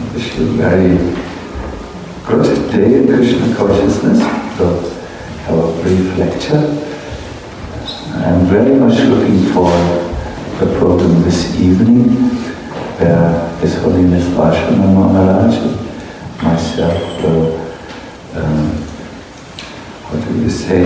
Wish you a very good day in Krishna consciousness. We'll have a brief lecture. I'm very much looking for the program this evening, where His Holiness Vajrayana Maharaj and myself will, what do you say,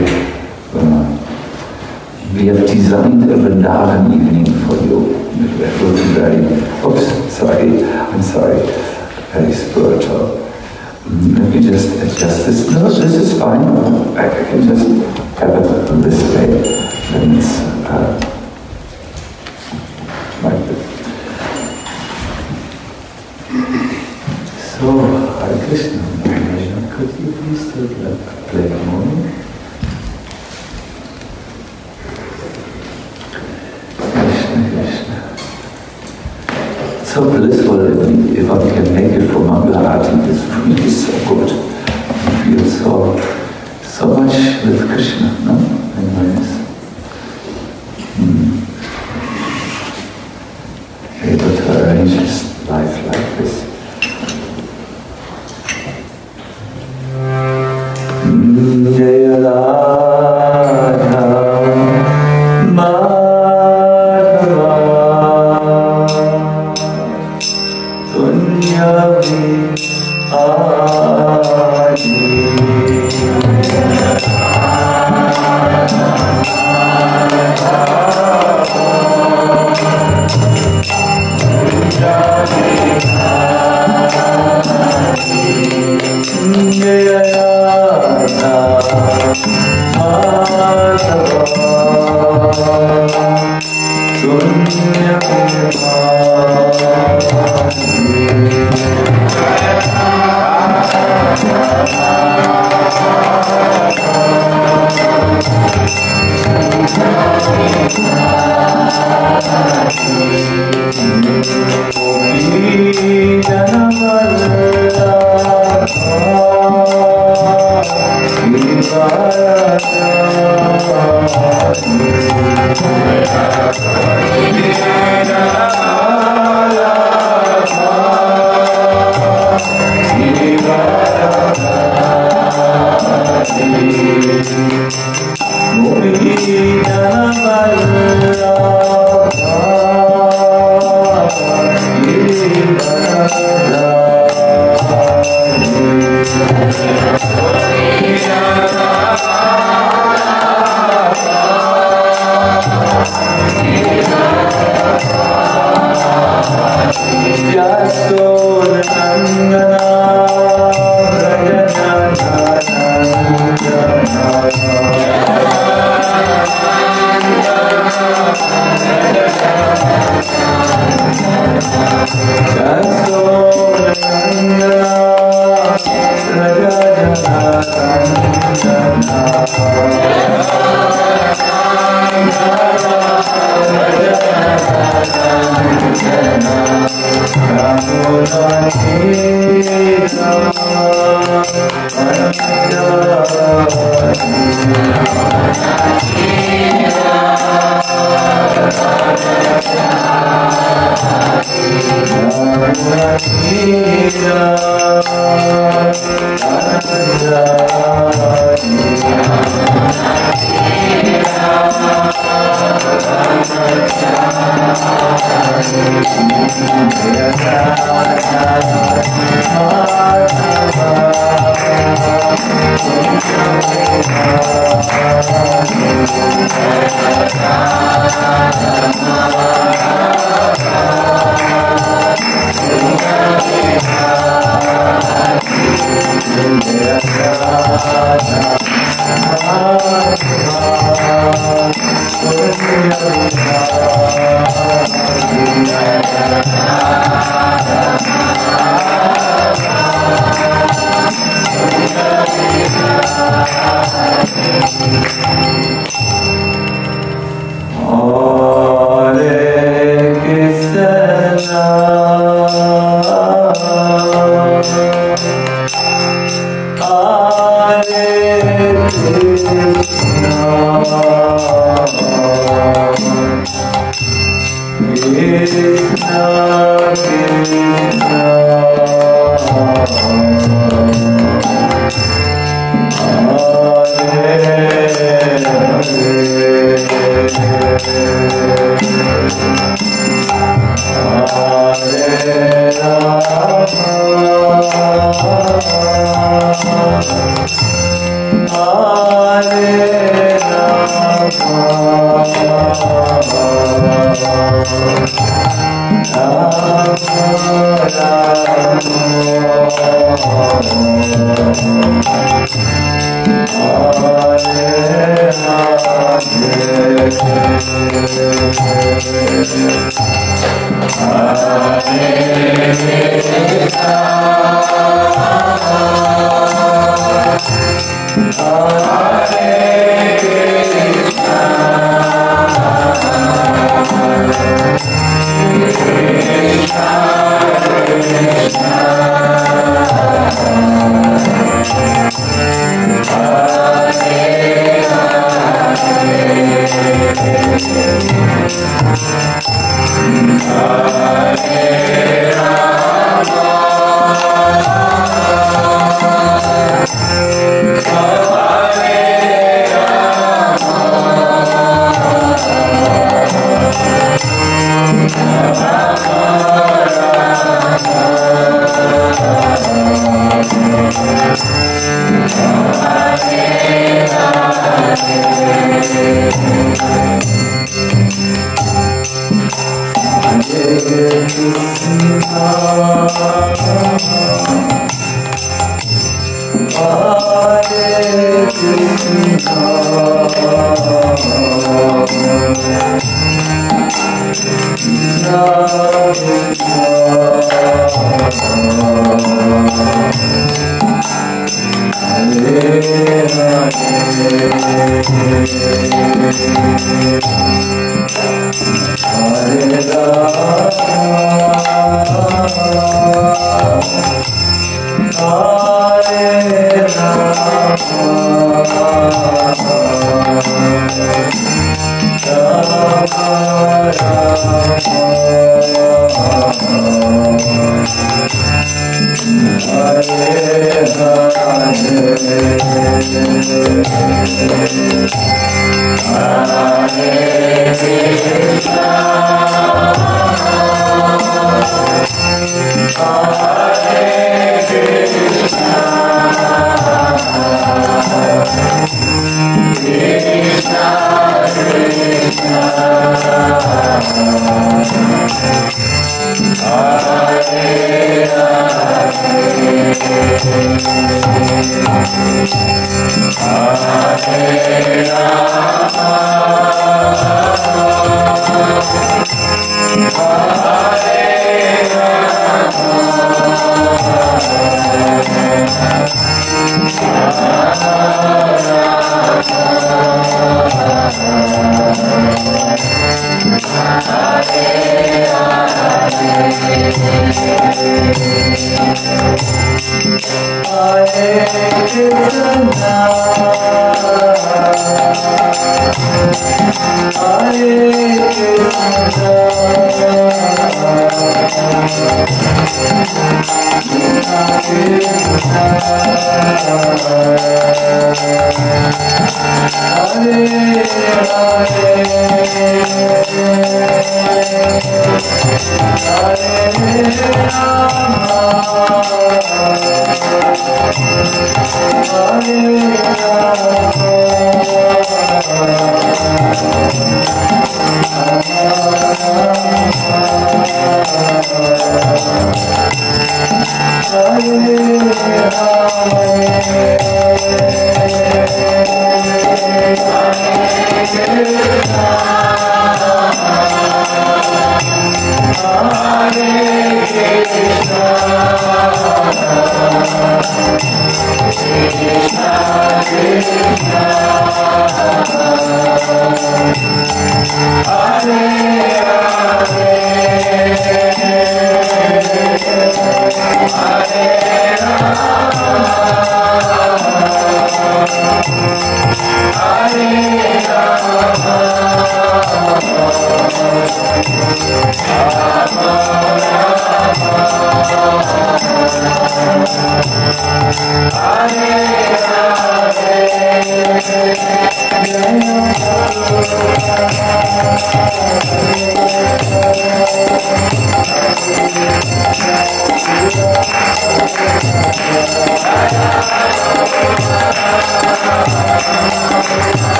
we have designed a Vrindavan evening for you. It will be very, I'm sorry, very spiritual. Let me just adjust this. No, this is fine. I can just have it this way. And it's like this. So, Hare Krishna. Could you please play a moment? Krishna, Krishna. It's so blissful if I can make it for Mangala Arati. It's really so good. I feel so much with Krishna, no? Very nice. Able to arrange his life like this. Jaya Radha Madhava Punyavi Adi. Krishna, Krishna.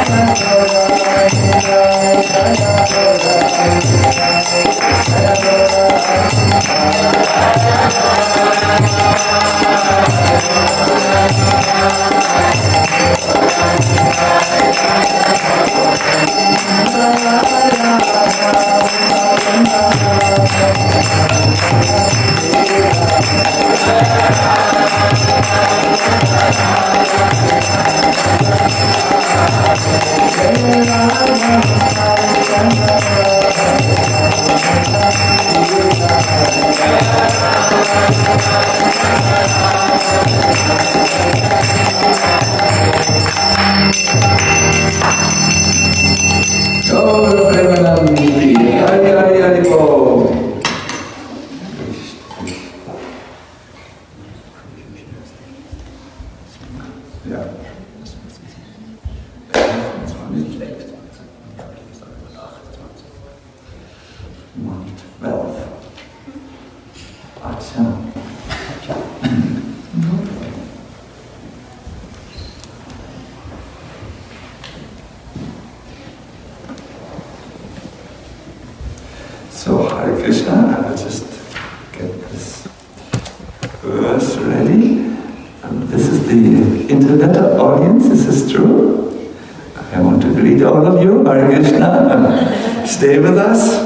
So, Hare Krishna, I'll just get this verse ready. This is the internet audience, is this true? I want to greet all of you, Hare Krishna. Stay with us.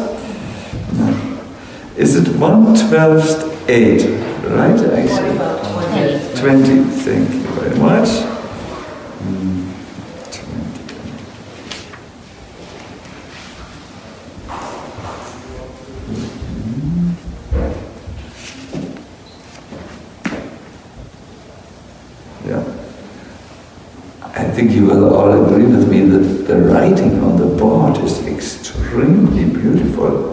Is it 1:12:8, right? Actually, 20, thank you very much. I think you will all agree with me that the writing on the board is extremely beautiful.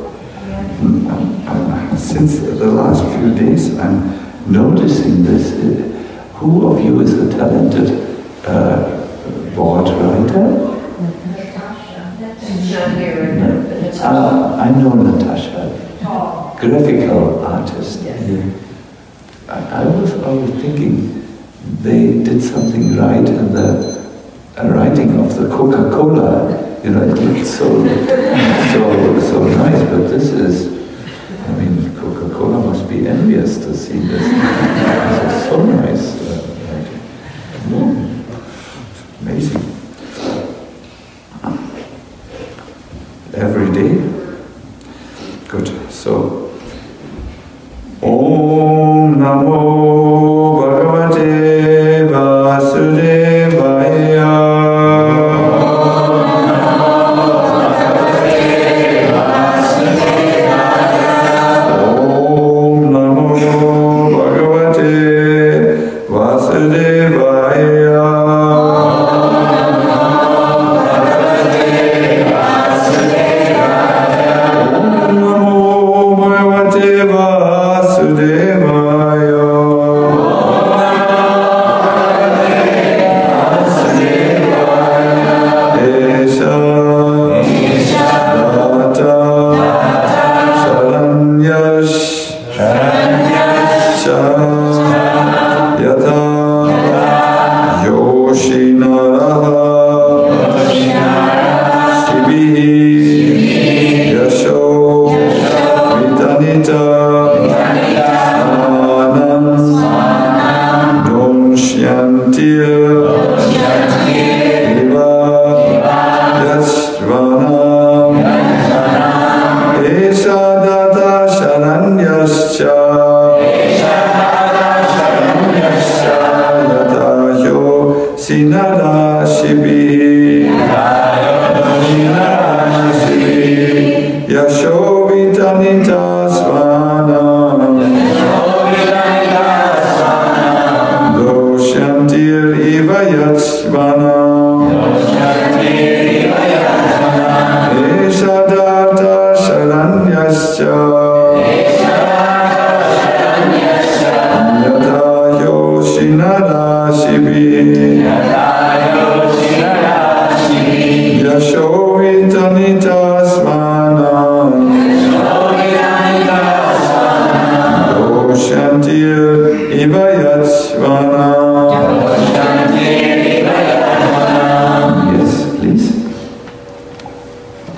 Since the last few days I'm noticing this. Who of you is a talented board writer? I know Natasha, graphical artist. I was always thinking they did something right in the writing of the Coca-Cola. You know, it looks so nice, but this is, I mean, Coca-Cola must be envious to see this. This is so nice. Amazing. Every day. Good. So, Om Namo Bhagavate Vasudevaya. Om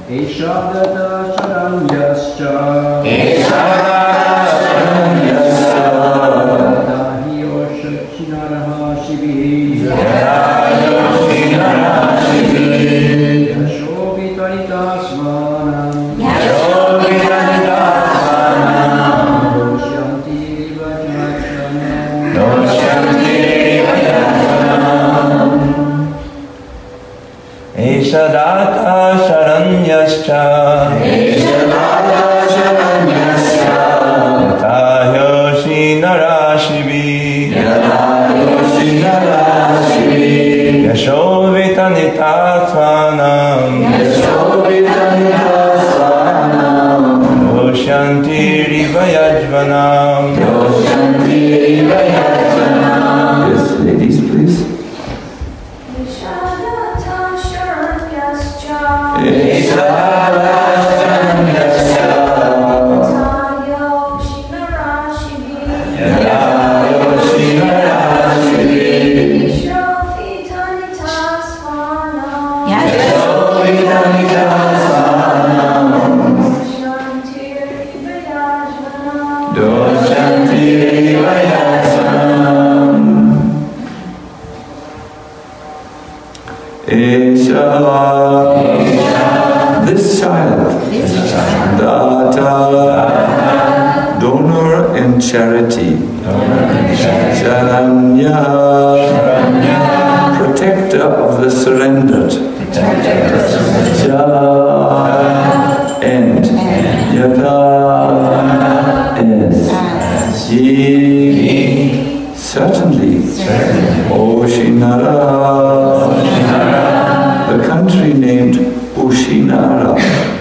Eshadata Sharanyascha Dahi Oshinaraha Shivi Yashobhitanita Svanam Dosyanti Vajrakshanam Eshadata Sharanyascha Yatayoshi Narashivi Yashovitanitatvanam Doshantiriva Yajvanam. Yes, ladies, please. This child, Data, donor in charity, Charanya, protector of the surrendered, Cha, end, Yata, as, Ye, certainly, Oshinara, the country named Ushinara.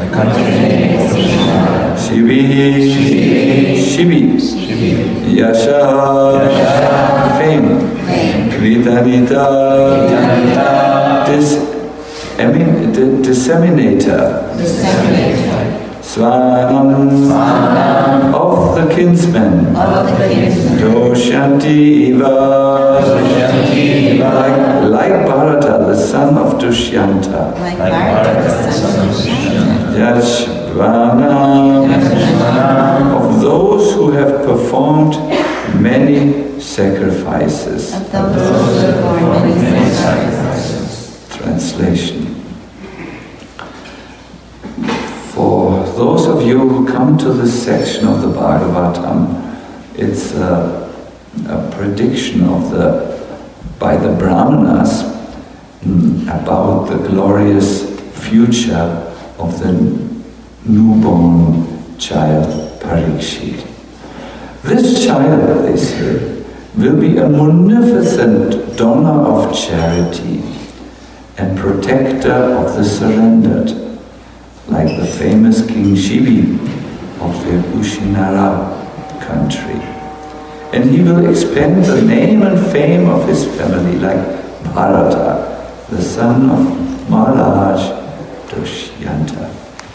Shivi. Yasha. Fame. Vidanita. Disseminator. Svanam. Of the kinsmen. Doshanti Iva. Like Bharata, the son of Dushyanta. Yashvana, of those who have performed many sacrifices. Translation. For those of you who come to this section of the Bhagavatam, it's a prediction of by the Brahmanas about the glorious future of the newborn child Parikshit. This child, they say, will be a munificent donor of charity and protector of the surrendered, like the famous King Shivi of the Ushinara country. And he will expand the name and fame of his family, like Bharata, the son of Maharaj Dushyanta.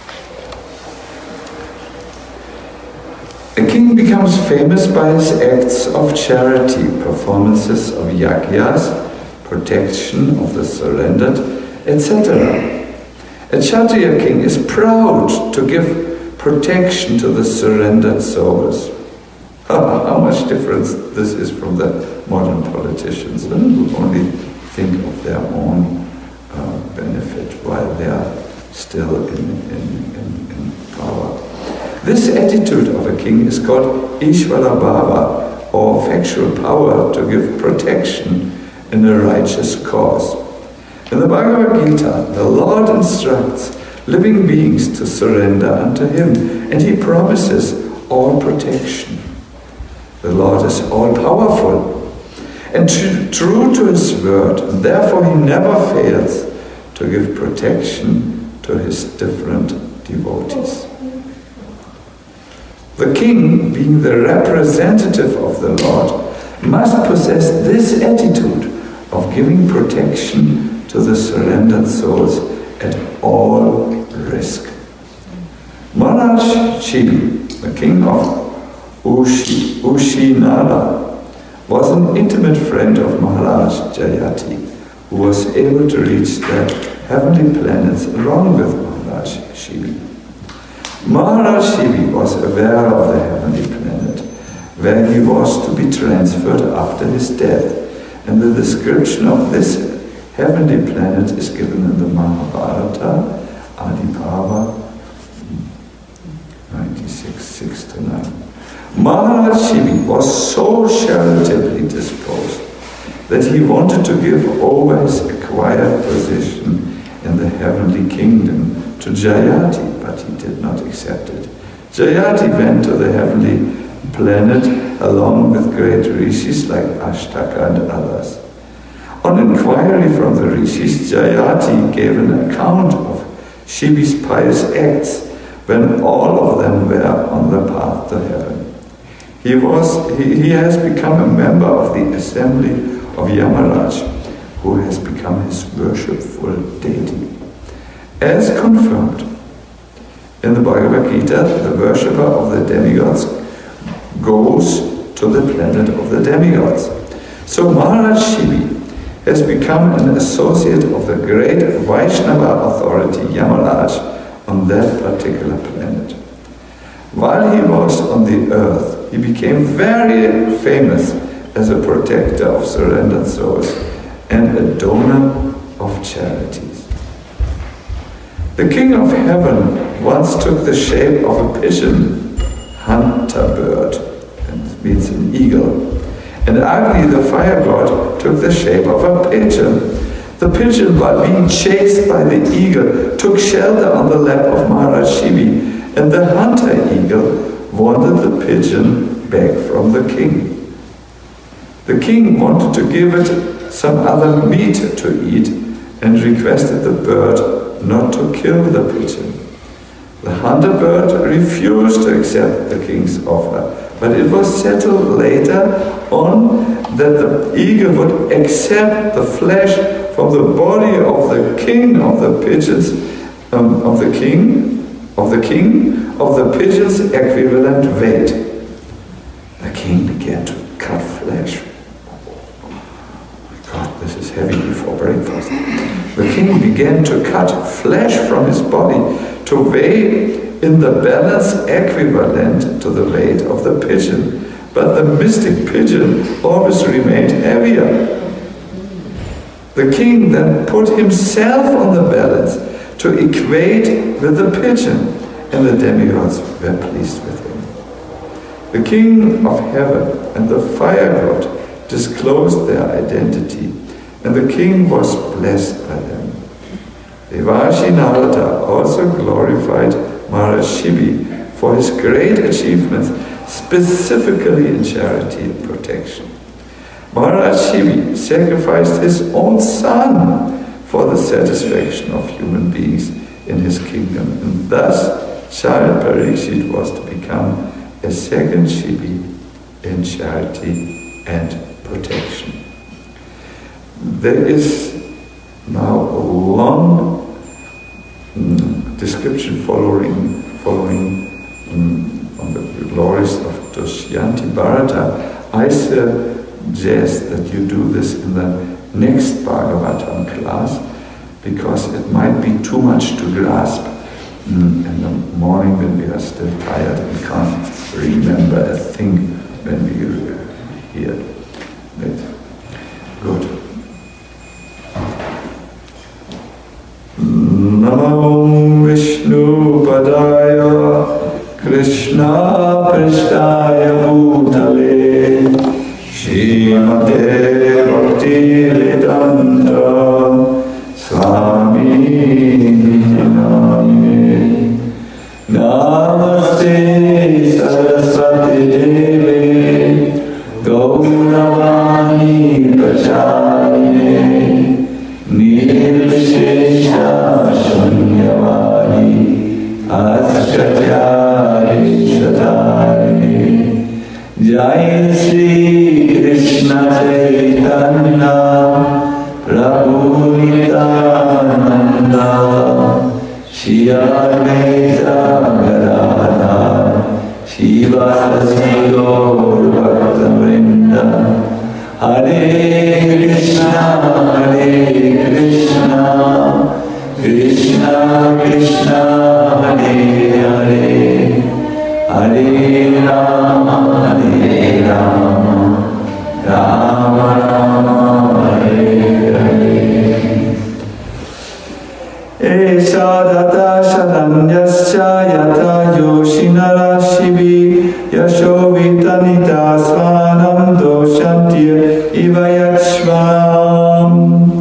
A king becomes famous by his acts of charity, performances of yagyas, protection of the surrendered, etc. A Kshatriya king is proud to give protection to the surrendered souls. How much difference this is from the modern politicians who only think of their own benefit while they are still in power. This attitude of a king is called Ishvara Bhava, or factual power to give protection in a righteous cause. In the Bhagavad Gita, the Lord instructs living beings to surrender unto Him, and He promises all protection. The Lord is all-powerful and true to His word, and therefore He never fails to give protection to His different devotees. The king, being the representative of the Lord, must possess this attitude of giving protection to the surrendered souls at all risk. Maharaj Shivi, the king of Ushinara, was an intimate friend of Maharaj Jayati, who was able to reach the heavenly planets along with Maharaj Maharaj Shivi. Maharaj Shivi was aware of the heavenly planet, where he was to be transferred after his death, and the description of this heavenly planet is given in the Mahabharata, Adiparva 96:6-9. Maharaj Shivi was so charitably disposed that he wanted to give over his acquired position in the heavenly kingdom to Jayati, but he did not accept it. Jayati went to the heavenly planet along with great rishis like Ashtaka and others. On inquiry from the rishis, Jayati gave an account of Shivi's pious acts when all of them were on the path to heaven. He has become a member of the assembly of Yamaraj, who has become his worshipful deity. As confirmed in the Bhagavad Gita, the worshipper of the demigods goes to the planet of the demigods. So Maharaj Shivi has become an associate of the great Vaishnava authority Yamaraj on that particular planet. While he was on the earth, he became very famous as a protector of surrendered souls and a donor of charities. The king of heaven once took the shape of a pigeon, hunter bird, and it means an eagle. And Agni, the fire god, took the shape of a pigeon. The pigeon, while being chased by the eagle, took shelter on the lap of Maharaj Shivi, and the hunter eagle wanted the pigeon back from the king. The king wanted to give it some other meat to eat and requested the bird not to kill the pigeon. The hunter bird refused to accept the king's offer, but it was settled later on that the eagle would accept the flesh from the body of the king of the pigeons, of the pigeon's equivalent weight. The king began to cut flesh. God, this is heavy before breakfast. The king began to cut flesh from his body to weigh in the balance equivalent to the weight of the pigeon. But the mystic pigeon always remained heavier. The king then put himself on the balance to equate with the pigeon, and the demigods were pleased with him. The king of heaven and the fire god disclosed their identity, and the king was blessed by them. Devarshi Narada also glorified Maharaj Shivi for his great achievements, specifically in charity and protection. Maharaj Shivi sacrificed his own son for the satisfaction of human beings in his kingdom, and thus child Parikshit was to become a second Shivi in charity and protection. There is now a long description following on the glories of Dusyanti Bharata. I suggest that you do this in the next Bhagavatam class, because it might be too much to grasp in the morning when we are still tired and can't remember a thing when we hear it. Good. Namo Vishnu Padaya Krishna Prasthaya Bhutale Srimate Bhakti Vedanta Swami Namine Namaste Saraswati Deve Gauravani Pracharine Nirvishesha Shunyavani Ascharya Satarine Jai Sri Krishna Chaitanya Prabhu Nityananda Shri Advaita Gadadhara Shivasasi Gaur Bhakta-vrinda Hare Krishna Krishna Krishna Krishna Hare Hare Hare Rama Rama Rama Hare Hare. Esha data sharanyasya yata yoshinara shivi yasho vitanita svanam doshantir ivayachvam.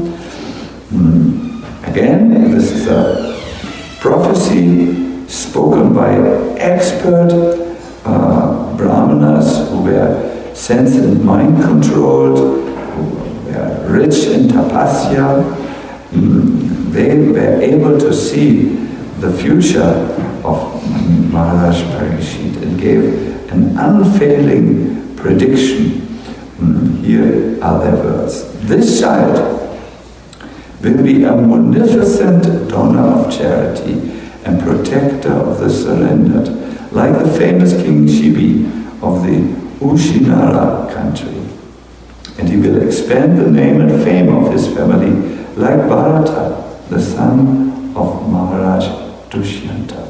Again, this is a prophecy spoken by expert brahmanas who were sense and mind controlled, who were rich in tapasya. They were able to see the future of Maharaj Parikshit and gave an unfailing prediction. Here are their words. This child will be a munificent donor of charity and protector of the surrendered, like the famous King Shibi of the Ushinara country. And he will expand the name and fame of his family like Bharata, the son of Maharaj Dushyanta.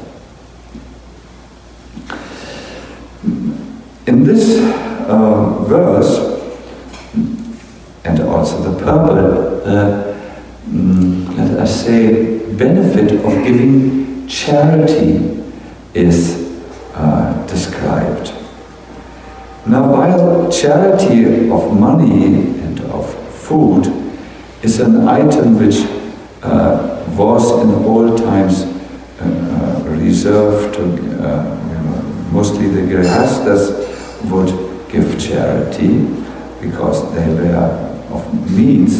In this verse, and also the purport, let us say, benefit of giving charity is described. Now, while charity of money and of food is an item which was in old times reserved to, mostly the grihastas would give charity because they were of means.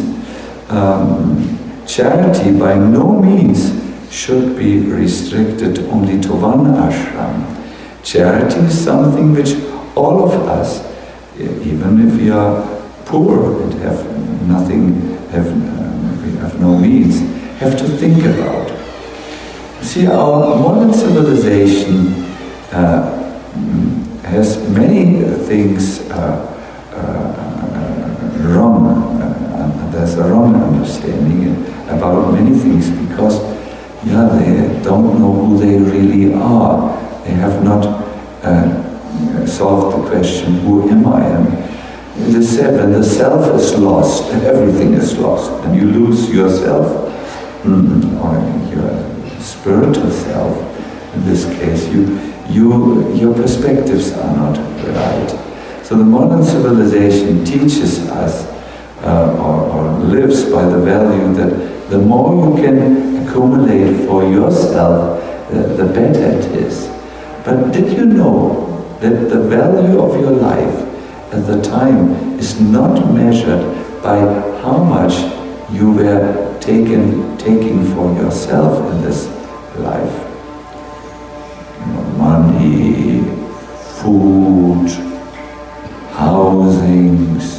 Charity by no means should be restricted only to one ashram. Charity is something which all of us, even if we are poor and have nothing, we have no means, have to think about. See, our modern civilization has many things wrong. There's a wrong understanding about many things because, they don't know who they really are. They have not solved the question, who am I? And it is said, when the self is lost, everything is lost, and you lose yourself, or your spiritual self. In this case, your perspectives are not right. So the modern civilization teaches us, or lives by the value that the more you can accumulate for yourself, the better it is. But did you know that the value of your life at the time is not measured by how much you were taking for yourself in this life? Money, food, housings,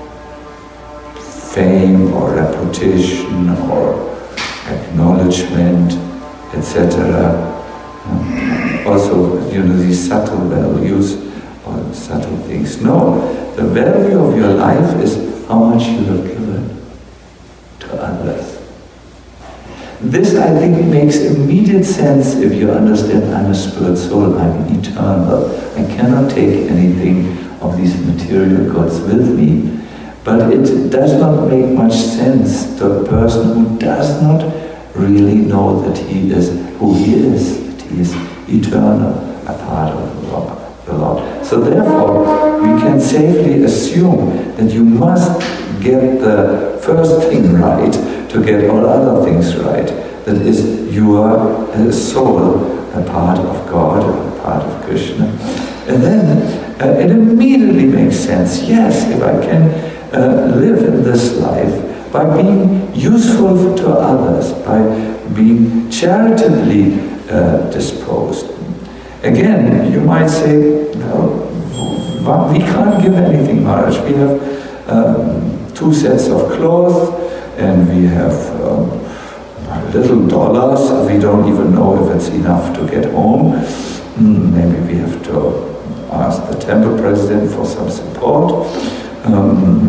fame or reputation or acknowledgement, etc. Also, these subtle values or subtle things. No, the value of your life is how much you have given to others. This, I think, makes immediate sense if you understand I'm a spirit soul, I'm eternal. I cannot take anything of these material goods with me. But it does not make much sense to a person who does not really know that he is who he is, that he is eternal, a part of the Lord. So therefore, we can safely assume that you must get the first thing right to get all other things right. That is, you are a soul, a part of God, a part of Krishna. And then it immediately makes sense. Yes, if I can live in this life by being useful to others, by being charitably disposed. Again, you might say, well, we can't give anything, Maharaj. We have 2 sets of clothes, and we have little dollars. We don't even know if it's enough to get home. Maybe we have to ask the temple president for some support.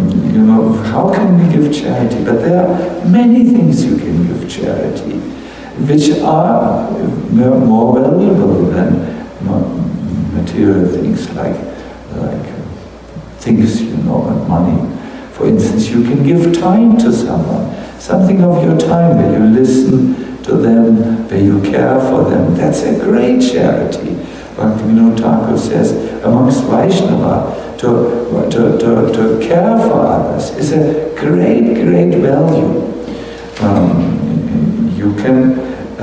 How can we give charity? But there are many things you can give charity. which are more valuable than material things like things, and money. For instance, you can give time to someone, something of your time where you listen to them, where you care for them. That's a great charity. Bhaktivinoda Thakur says, amongst Vaishnava, to care for others is a great, great value. You can,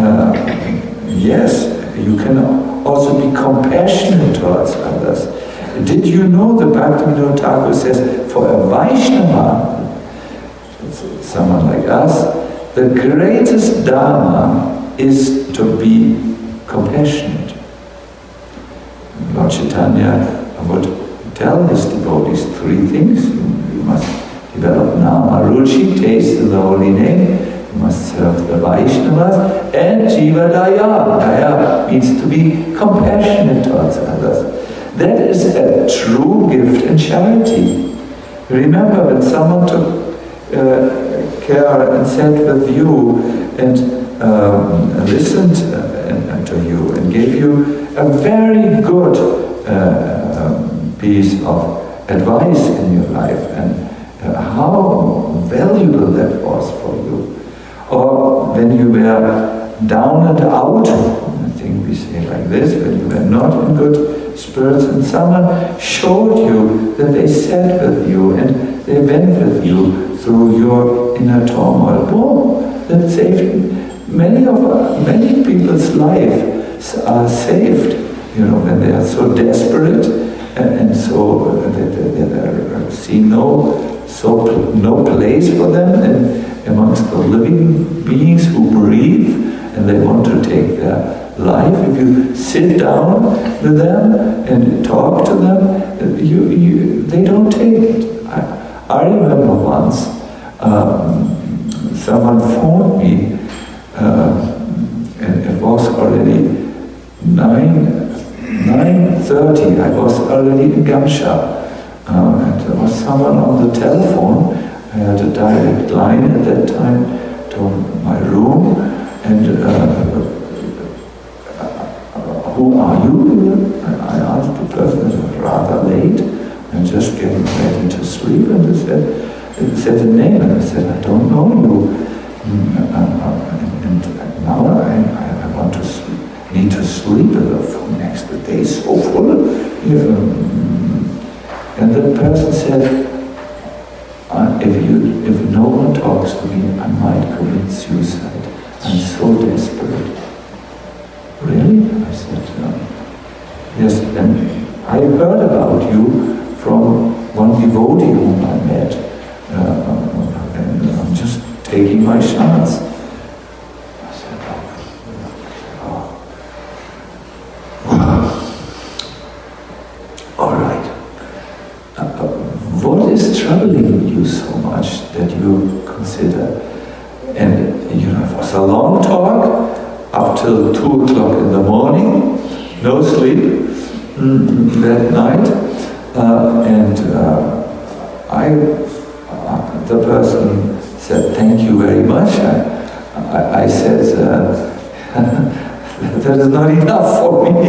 you can also be compassionate towards others. Did you know that Bhaktivinoda Thakur says, for a Vaishnava, someone like us, the greatest dharma is to be compassionate. Lord Chaitanya would tell his devotees 3 things. You must develop nama ruchi, taste in the holy name. You must serve the Vaishnavas. And jiva daya. Daya means to be compassionate towards others. That is a true gift and charity. Remember when someone took care and sat with you and listened to you and gave you a very good piece of advice in your life, and how valuable that was for you. Or when you were down and out, I think we say like this, when you were not in good spirits and someone showed you that they sat with you and they went with you through your inner turmoil. Boom! That saved many people's lives are saved, when they are so desperate and so they see no place for them and amongst the living beings who breathe and they want to take their life. If you sit down with them and talk to them, they don't take it. I remember once someone phoned me and it was already 9:30. I was already in Gamsha. And there was someone on the telephone. I had a direct line at that time to my room. And who are you? I asked the person. It was rather late. I'm just getting ready to sleep. And they said the name. And I said, I don't know you. And now I want to sleep. Need to sleep the next day is so full. And the person said, if no one talks to me, I might commit suicide. I'm so desperate. Really? I said, yes. And I heard about you from one devotee whom I met. And I'm just taking my chance. Troubling you so much that you consider, and it was a long talk up till 2 o'clock in the morning, no sleep that night, and the person said, thank you very much. I said, that is not enough for me.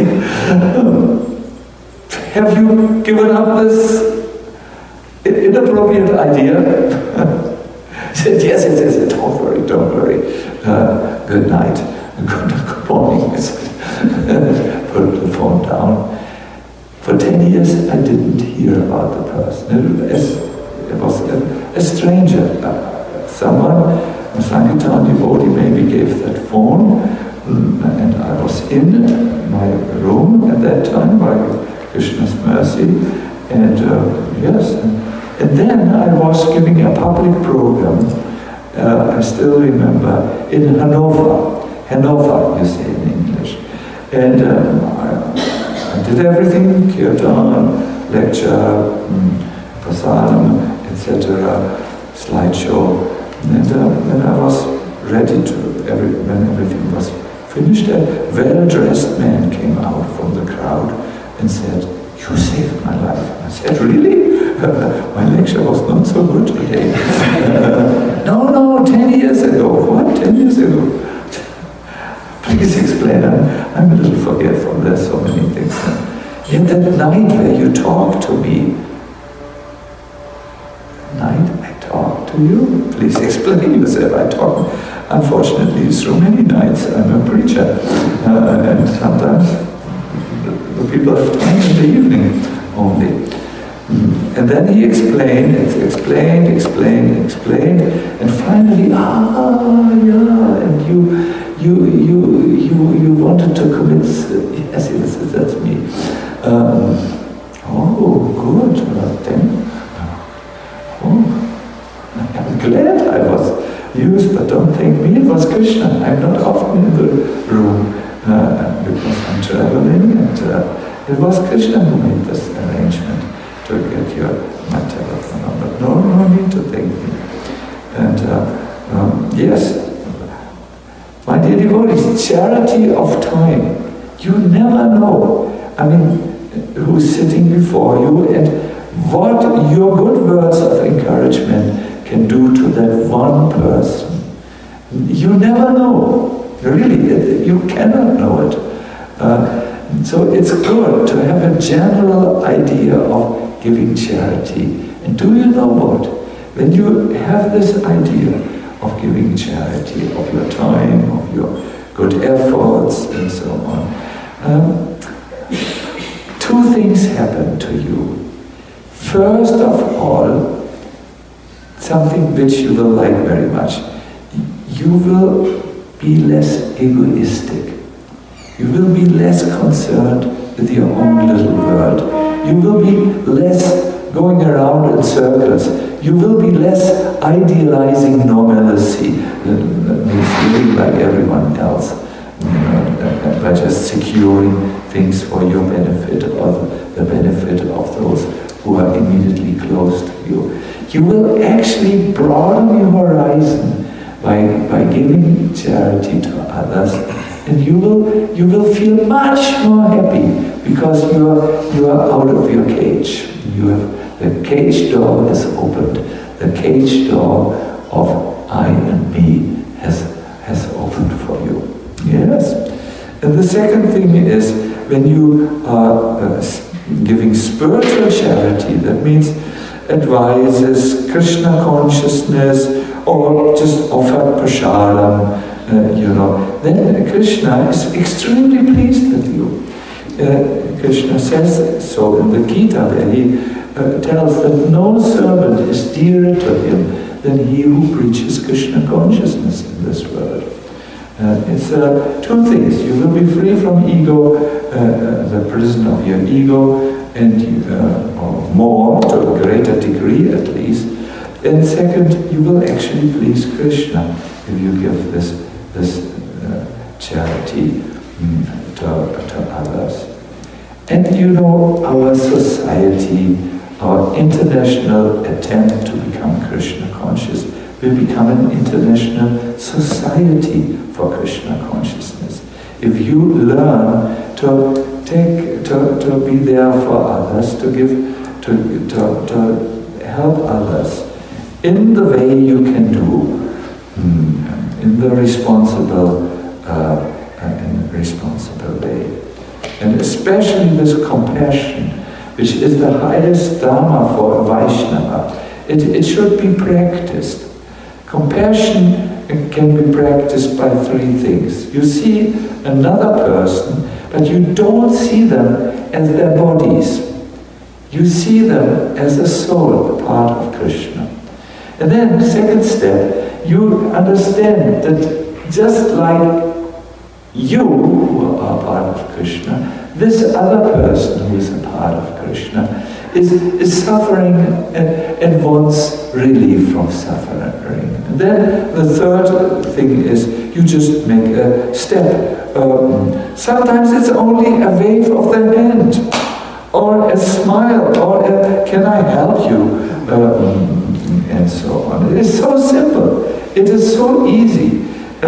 Have you given up this inappropriate idea? He said, yes, don't worry. Good night. Good morning. I said, put the phone down. For 10 years, I didn't hear about the person. It was a stranger. Someone, a Sankirtan devotee, maybe gave that phone, and I was in my room at that time by Krishna's mercy, and yes. And then I was giving a public program, I still remember, in Hanover, you say in English. And I did everything, kirtan, lecture, prasadam, etc., slideshow. And when I was ready to, when everything was finished, a well-dressed man came out from the crowd and said, you saved my life. I said, really? My lecture was not so good today. No, 10 years ago. What? 10 years ago? please explain. I'm a little forgetful. There's so many things. In that night where you talk to me, I talk to you. Please explain yourself. I talk, unfortunately, through many nights. I'm a preacher, and sometimes the people have time in the evening only. And then he explained, and finally, and you wanted to commit. Yes, that's me. Good. Then, I'm glad I was used, but don't thank me. It was Krishna. I'm not often in the room because I'm traveling, and it was Krishna who made this arrangement to get my telephone number. No need to thank me. And yes, my dear devotees, charity of time. You never know. I mean, who's sitting before you and what your good words of encouragement can do to that one person. You never know. Really, you cannot know it. So it's good to have a general idea of giving charity. And do you know what? When you have this idea of giving charity, of your time, of your good efforts, and so on, two things happen to you. First of all, something which you will like very much. You will be less egoistic. You will be less concerned with your own little world. You will be less going around in circles. You will be less idealizing normalcy, that means living like everyone else, by just securing things for your benefit or the benefit of those who are immediately close to you. You will actually broaden your horizon by giving charity to others, and you will feel much more happy because you are out of your cage. The cage door is opened. The cage door of I and me has opened for you. Yes. And the second thing is, when you are giving spiritual charity, that means advices, Krishna consciousness, or just offer prasadam, then Krishna is extremely pleased with you. Krishna says so in the Gita, where he tells that no servant is dearer to him than he who preaches Krishna consciousness in this world. It's two things. You will be free from ego, the prison of your ego, and or more, to a greater degree at least. And second, you will actually please Krishna if you give this charity to others. And our society, our international attempt to become Krishna conscious will become an international society for Krishna consciousness. If you learn to be there for others, to help others in the way you can do, in the responsible way, and especially with compassion, which is the highest dharma for a Vaishnava. It should be practiced. Compassion can be practiced by three things. You see another person, but you don't see them as their bodies. You see them as a soul, a part of Krishna. And then the second step, you understand that just like you who are part of Krishna, this other person who is a part of Krishna is suffering and wants relief from suffering. And then the third thing is you just make a step. Sometimes it's only a wave of the hand, or a smile, or a, can I help you, and so on. It is so simple. It is so easy.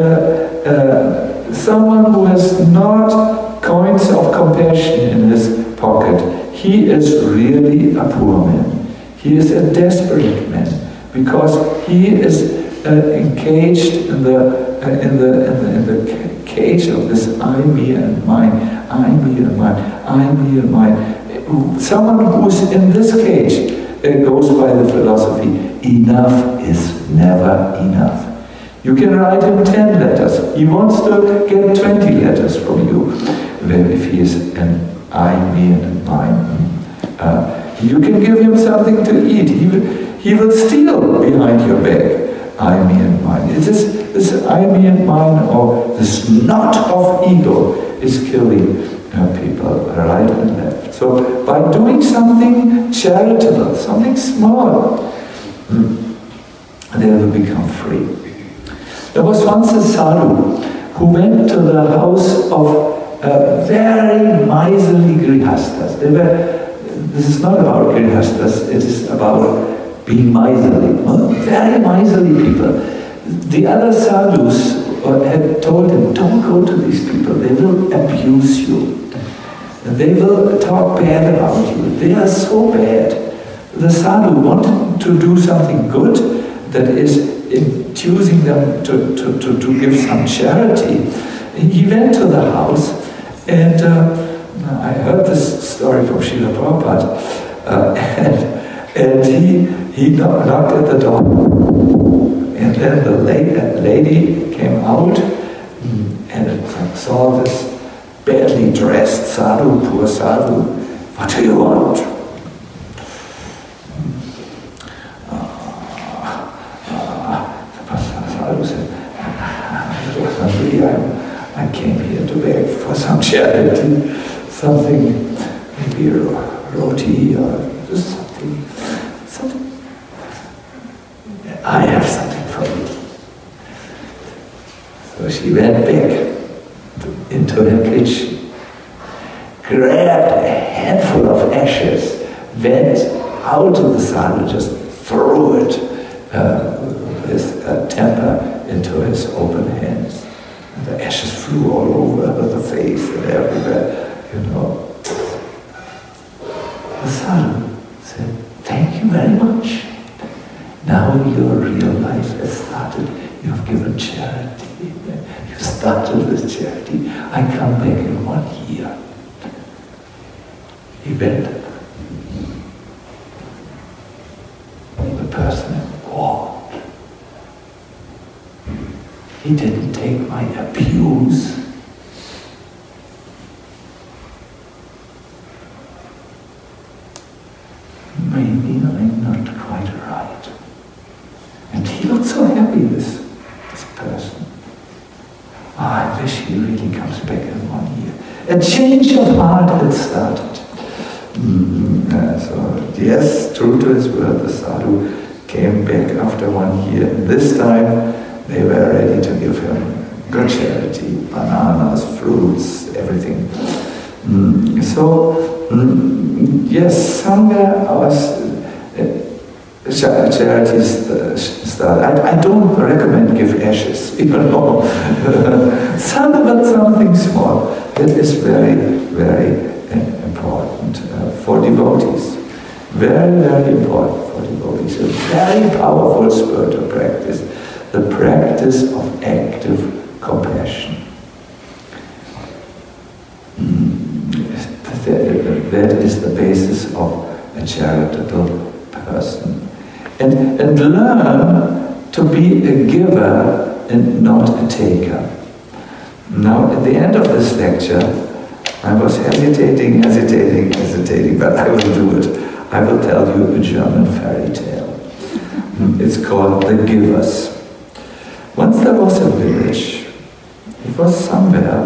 Someone who has not coins of compassion in his pocket, he is really a poor man. He is a desperate man because he is engaged in the cage of this I, me, and mine, I, me, and mine, I, me, and mine. Someone who's in this cage goes by the philosophy, enough is never enough. You can write him 10 letters. He wants to get 20 letters from you. If he is an I, me, and mine. You can give him something to eat. He will steal behind your back. I, me, and mine. It is this I, me, and mine, or this knot of ego is killing people right and left. So by doing something charitable, something small, they will become free. There was once a sadhu who went to the house of very miserly grihastas. This is not about grihastas, it is about being miserly. Very miserly people. The other sadhus had told him, don't go to these people, they will abuse you. They will talk bad about you. They are so bad. The sadhu wanted to do something good, that is, in choosing them to give some charity. He went to the house, and I heard this story from Srila Prabhupada, and he knocked at the door, and then the lady came out and saw this badly dressed sadhu, poor sadhu. What do you want? I came here to beg for some charity, something, maybe roti or just something. I have something for you. So she went back into her kitchen, grabbed a handful of ashes, went out to the sadhu, just threw it, his temper into his open hands. And the ashes flew all over the face and everywhere, you know. The sadhu said, thank you very much. Now your real life has started. You have given charity. You started with charity. I come back in 1 year. He went. The person walked. He didn't take my abuse. Maybe I'm not quite right. And he looked so happy, this person. Oh, I wish he really comes back in 1 year. A change of heart had started. So, yes, true to his word, the sadhu came back after 1 year. And this time, they were ready to give him good charity, bananas, fruits, everything. Yes, somewhere our charities start. I don't recommend give ashes, you know. Something small that is very, very important for devotees. Very, very important for devotees. A very powerful spiritual practice. The practice of active compassion. That is the basis of a charitable person. And learn to be a giver and not a taker. Now, at the end of this lecture, I was hesitating, but I will do it. I will tell you a German fairy tale. It's called The Givers. Once there was a village. It was somewhere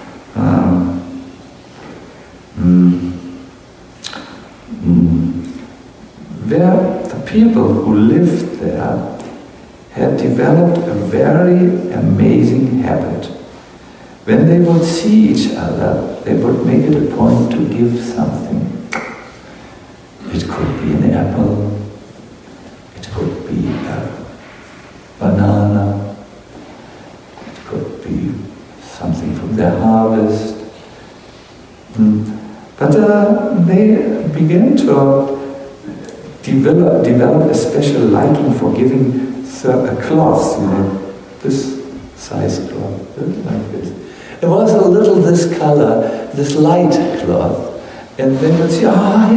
where the people who lived there had developed a very amazing habit. When they would see each other, they would make it a point to give something. It could be an apple, it could be a banana, it could be something from their harvest. But they began to develop a special liking for giving cloths, you know, this size cloth, like this. It was a little this color, this light cloth. And they would say,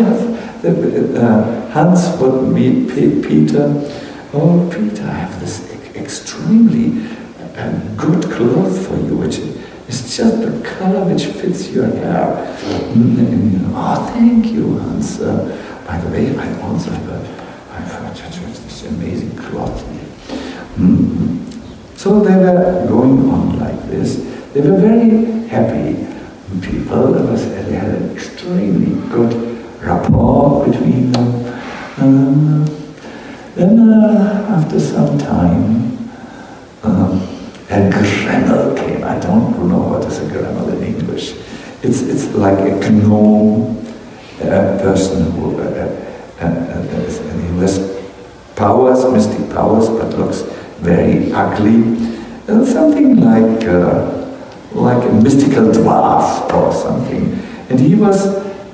Hans would meet Peter. Oh, Peter, I have this extremely good cloth for you, which is just the color which fits your hair. Oh, thank you, Hans. By the way, I also have this amazing cloth. So they were going on like this. They were very happy people. They had an extremely good rapport between them. Then after some time, a Gremmel came. I don't know what is a Gremmel in English. It's like a gnome person who has powers, mystic powers, but looks very ugly. Something like a mystical dwarf or something. And he was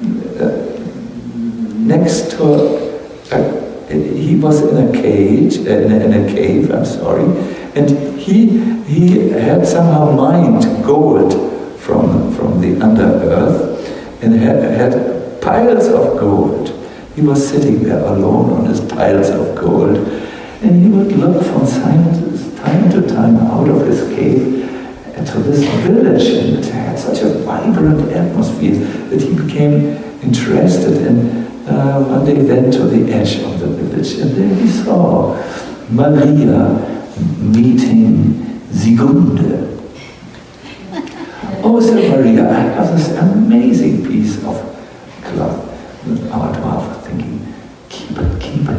next to he was in a cage, in a cave, I'm sorry, and he had somehow mined gold from the under earth and had piles of gold. He was sitting there alone on his piles of gold, and he would look from time to time out of his cave to this village, and it had such a vibrant atmosphere that he became interested in. One day went to the edge of the village, and there he saw Maria meeting Sigunde. Oh, said Maria, I have this amazing piece of cloth. Our dwarf was thinking, keep it.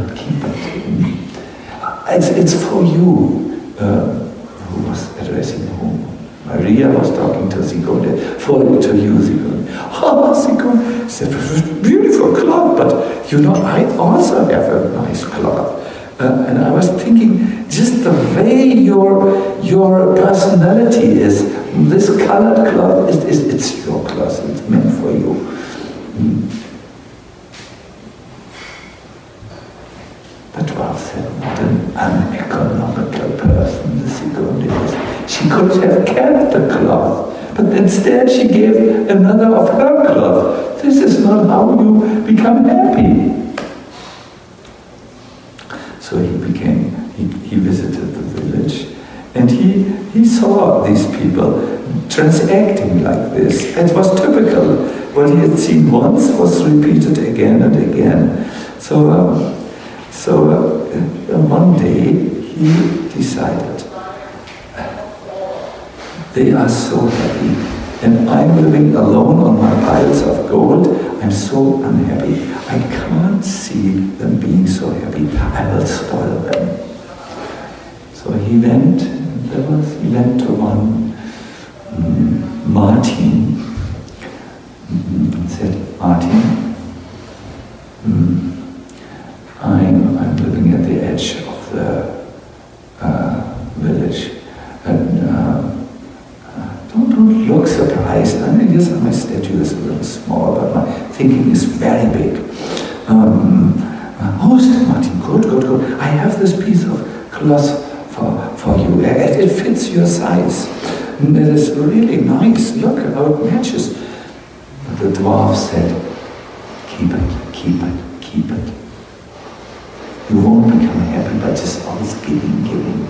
It's for you. Who was addressing whom? Maria was talking to Sigunde, to you, Sigunde. Oh, Sigunde said, beautiful cloth, but I also have a nice cloth. And I was thinking, just the way your personality is, this colored cloth, it's your cloth, it's meant for you. The dwarf said, what an uneconomical person this Sigunde is. She could have kept the cloth, but instead she gave another of her cloth. This is not how you become happy. So he visited the village, and he saw these people transacting like this. It was typical. What he had seen once was repeated again and again. So one day he decided, they are so happy, and I'm living alone on my piles of gold. I'm so unhappy. I can't see them being so happy. I will spoil them. So he went to one Martin, and said, Martin, I'm living at the edge of the village, and don't look surprised. I mean, yes, my statue is a little small, but my thinking is very big. Oh, said Martin, good. I have this piece of cloth for you. It fits your size. And it is really nice. Look how it matches. But the dwarf said, keep it. You won't become happy by just always giving.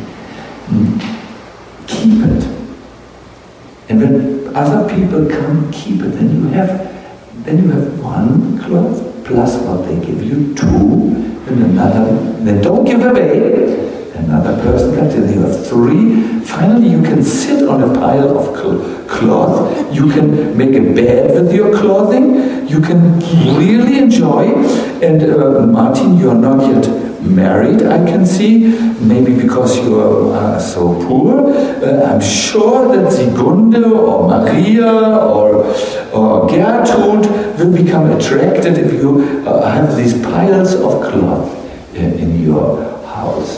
Keep it. And when other people come, keep it. Then you have one cloth plus what they give you, two, and another. Then don't give away. Another person comes, and you have three. Finally, you can sit on a pile of cloth. You can make a bed with your clothing. You can really enjoy. And Martin, you're not yet married, I can see, maybe because you are so poor. I'm sure that Sigunde or Maria or Gertrud will become attracted if you have these piles of cloth in your house.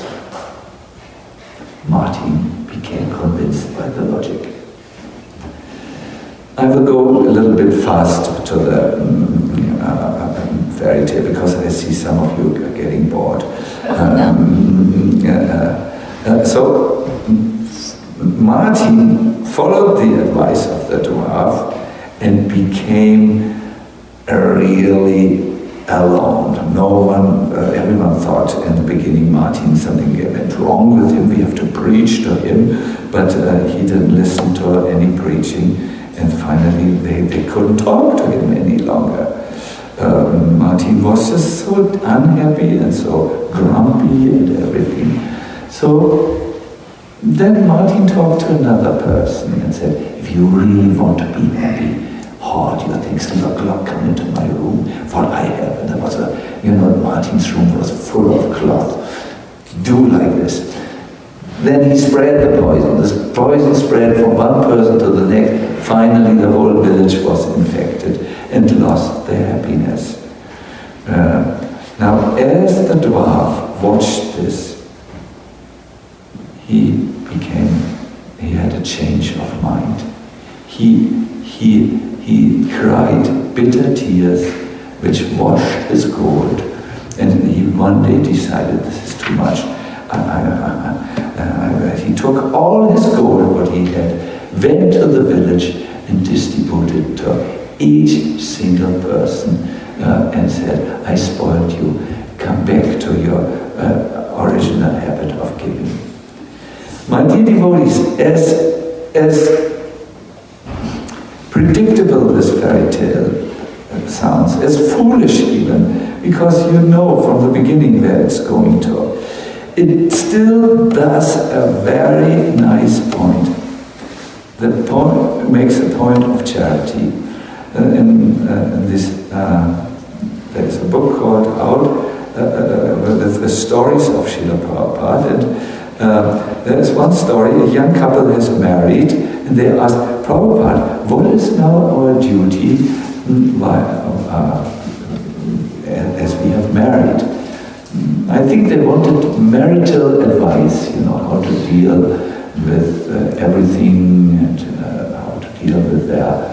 Martin became convinced by the logic. I will go a little bit fast to the fairy tale because I see some of you are getting bored. So Martin followed the advice of the dwarf and became really alone. No one, everyone thought in the beginning Martin something went wrong with him, we have to preach to him, but he didn't listen to any preaching, and finally they couldn't talk to him any longer. Martin was just so unhappy and so grumpy and everything. So then Martin talked to another person and said, if you really want to be happy, hoard your things, come into my room, what I have. And there was Martin's room was full of cloth. Do like this. Then he spread the poison. This poison spread from one person to the next. Finally, the whole village was infected and lost their happiness. Now, as the dwarf watched this, he had a change of mind. He cried bitter tears which washed his gold, and he one day decided, this is too much. He took all his gold, what he had, went to the village and distributed to each single person and said, I spoiled you, come back to your original habit of giving. My dear devotees, as predictable this fairy tale sounds, as foolish even, because you know from the beginning where it's going to, it still does a very nice point. The point makes a point of charity. There's a book called Out, with the stories of Srila Prabhupada, and there is one story, a young couple is married, and they ask, Prabhupada, what is now our duty as we have married? I think they wanted marital advice, how to deal with everything and how to deal with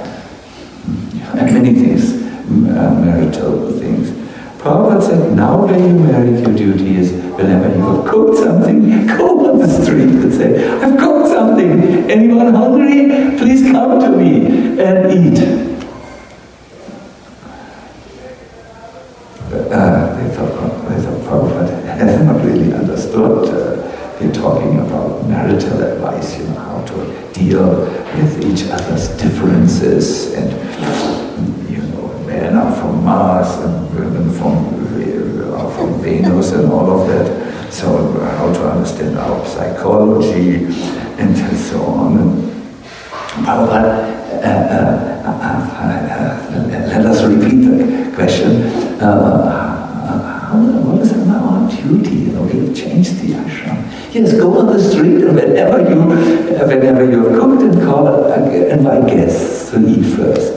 many things, marital things. Prabhupada said, now when you married, your duty is, whenever you have cooked something, go on the street and say, I've cooked something, anyone hungry? Please come to me and eat. They thought Prabhupada has not really understood. They're talking about marital advice, how to deal with each other's differences, and men are from Mars and women from Venus and all of that. So how to understand our psychology and so on. And Prabhupada, let us repeat the question. What is our duty? We changed the ashram. Yes, go on the street, and whenever you have cooked, and call invite guests to eat first.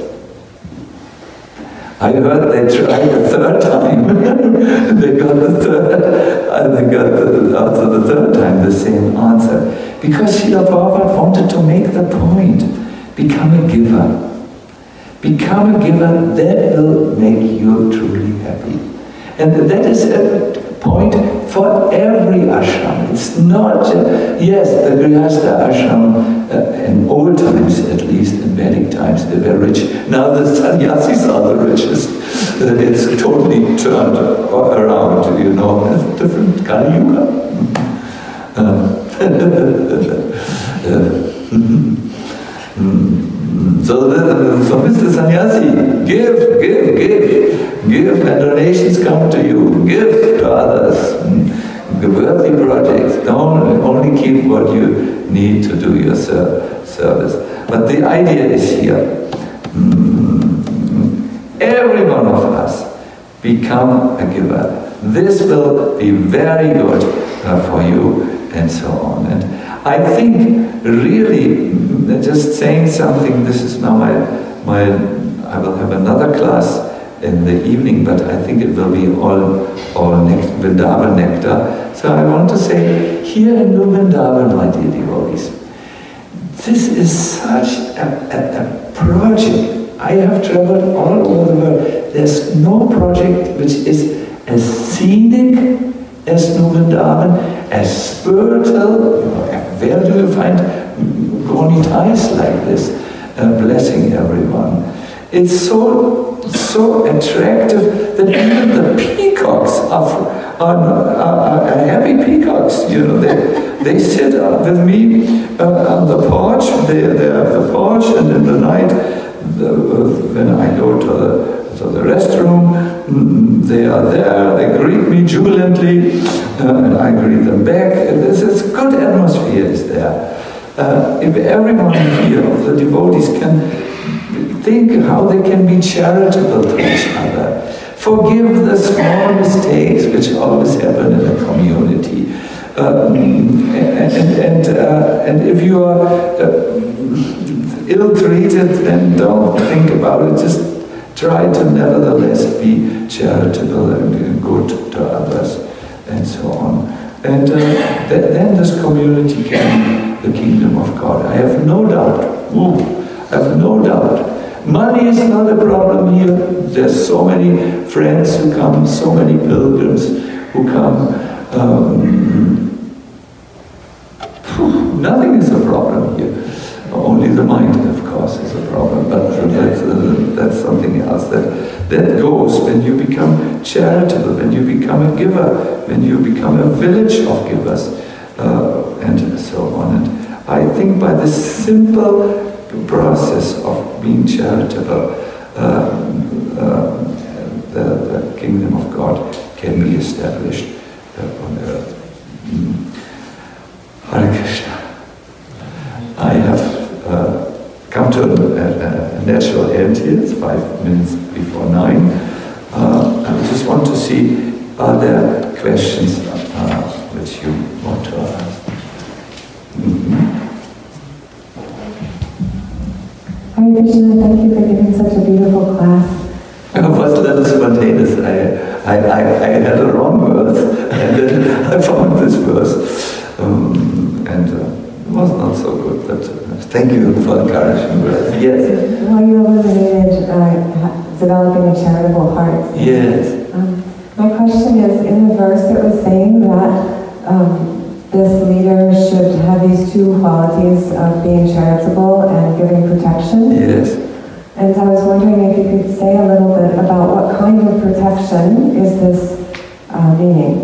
I heard they tried the third time. They got the third, and they got after the third time the same answer. Because Srila Prabhupada wanted to make the point, become a giver. Become a giver, that will make you truly happy. And that is a point for every ashram. It's not just, yes, the Grihastha ashram, in old times at least, in Vedic times, they were rich. Now the sannyasis are the richest. It's totally turned around, it's different Kali Yuga. So Mr. Sannyasi, give, and donations come to you. Give to others. Worthy projects. Don't only keep what you need to do your service. But the idea is here. Every one of us become a giver. This will be very good for you, and so on. And I think really, just saying something, this is now I will have another class in the evening, but I think it will be all Vrindavan nectar. So I want to say, here in New Vrindavan, my dear devotees, this is such a project. I have traveled all over the world. There's no project which is as scenic as New Vrindavan, as spiritual. Where do you find Gauni ties like this, blessing everyone. It's so attractive that even the peacocks are happy peacocks. You know, they sit up with me on the porch. They have the porch, and in the night, when I go to the restroom, they are there. They greet me jubilantly, and I greet them back. This good atmosphere is there. If everyone here of the devotees can think how they can be charitable to each other, forgive the small mistakes which always happen in a community, and if you are ill-treated, then don't think about it. Just try to nevertheless be charitable and good to others, and so on. And then this community can be the kingdom of God. I have no doubt. I have no doubt. Money is not a problem here. There's so many friends who come, so many pilgrims who come. Nothing is a problem here. Only the mind, of course, is a problem. But that's something else. That goes when you become charitable, when you become a giver, when you become a village of givers, and so on. And I think by this simple process of being charitable, the kingdom of God can be established on earth. Hare Krishna. I have come to a natural end here. It's 5 minutes before 9. I just want to see, are there questions which you want to ask? Hare Krishna, thank you for giving such a beautiful class. It was a little spontaneous. I had a wrong verse, and then I found this verse, and it was not so good, but thank you for encouraging verse. Yes? Well, you illuminated developing a charitable heart. Yes. My question is, in the verse it was saying that this leader should have these two qualities of being charitable and giving protection. Yes. And I was wondering if you could say a little bit about what kind of protection is this meaning?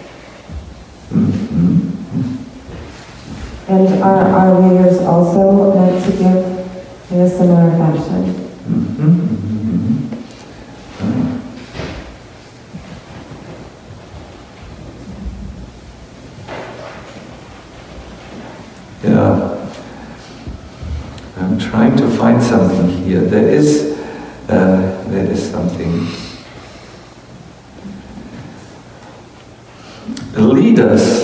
And are leaders also meant to give in a similar fashion? Yeah, I'm trying to find something here. There is something. Leaders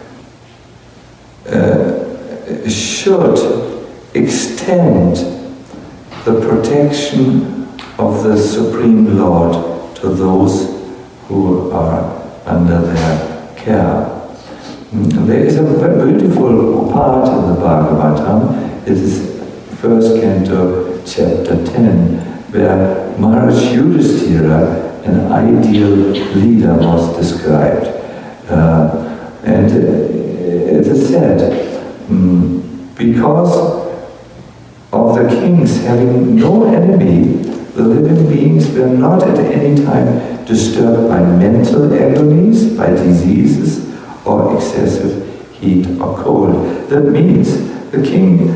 should extend the protection of the Supreme Lord to those who are under their care. There is a very beautiful part in the Bhagavatam. It is first canto, chapter 10, where Maharaj Yudhishthira, an ideal leader, was described. And it is said, because of the kings having no enemy, the living beings were not at any time disturbed by mental agonies, by diseases, or excessive heat or cold. That means the king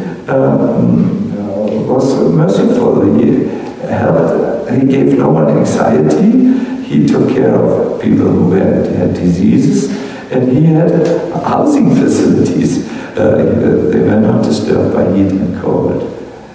was merciful. He helped. He gave no one anxiety. He took care of people who had diseases, and he had housing facilities. They were not disturbed by heat and cold.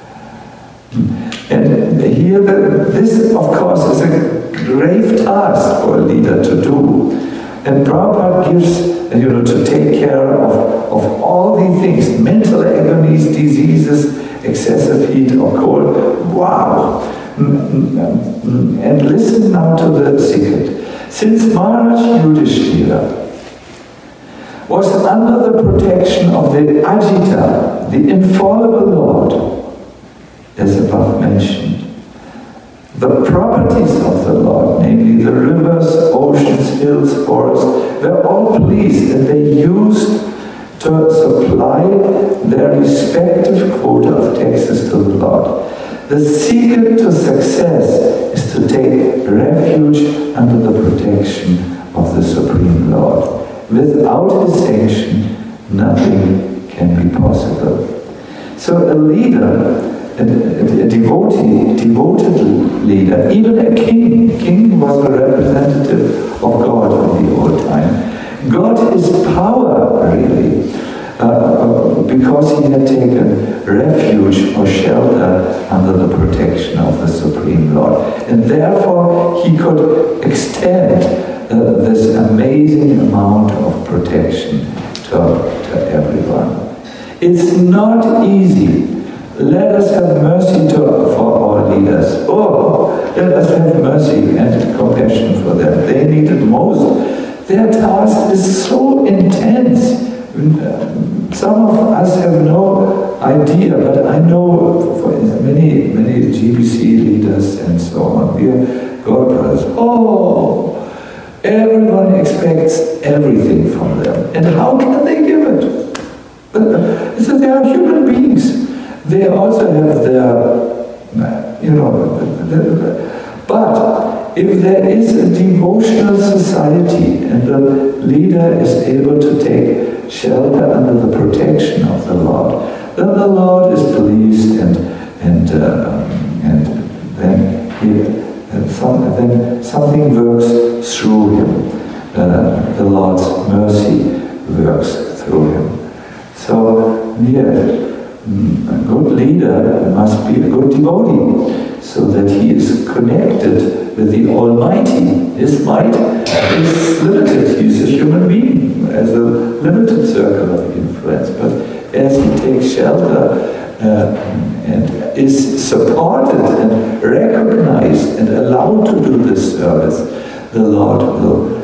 And here, this, of course, is a grave task for a leader to do. And Prabhupada gives, to take care of all these things, mental agonies, diseases, excessive heat or cold. Wow! And listen now to the secret. Since Maharaj Yudhishthira was under the protection of the Ajita, the infallible Lord, as above mentioned, the properties of the Lord, namely the rivers, oceans, hills, forests, were all pleased, and they used to supply their respective quota of taxes to the Lord. The secret to success is to take refuge under the protection of the Supreme Lord. Without His sanction, nothing can be possible. So a leader, a devoted leader, even a king was a representative of God in the old time. God is power, really, because He had taken refuge or shelter under the protection of the Supreme Lord. And therefore, He could extend this amazing amount of protection to everyone. It's not easy. Let us have mercy for our leaders. Oh, let us have mercy and compassion for them. They need it most. Their task is so intense. Some of us have no idea, but I know for many GBC leaders and so on, we are God brothers. Oh, everyone expects everything from them. And how can they give it? So they are human beings. They also have their, but if there is a devotional society and the leader is able to take shelter under the protection of the Lord, then the Lord is pleased and then something works through him. The Lord's mercy works through him. So, a good leader must be a good devotee, so that he is connected with the Almighty. His might is limited. He's a human being, has a limited circle of influence. But as he takes shelter and is supported and recognized and allowed to do this service, the Lord will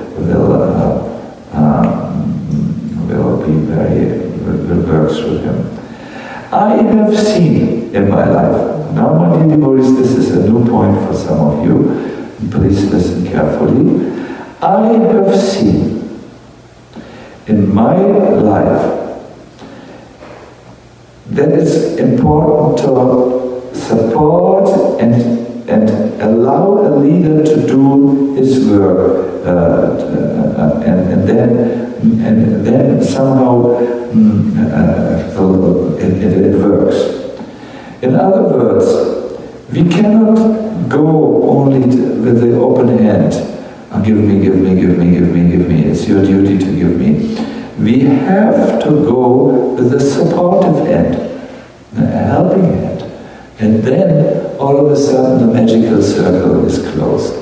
work through him. I have seen in my life, now my dear devotees, this is a new point for some of you, please listen carefully. I have seen in my life that it's important to support and allow a leader to do his work, and then somehow it works. In other words, we cannot go only with the open hand. Give me. It's your duty to give me. We have to go with a supportive hand, a helping hand. And then all of a sudden the magical circle is closed.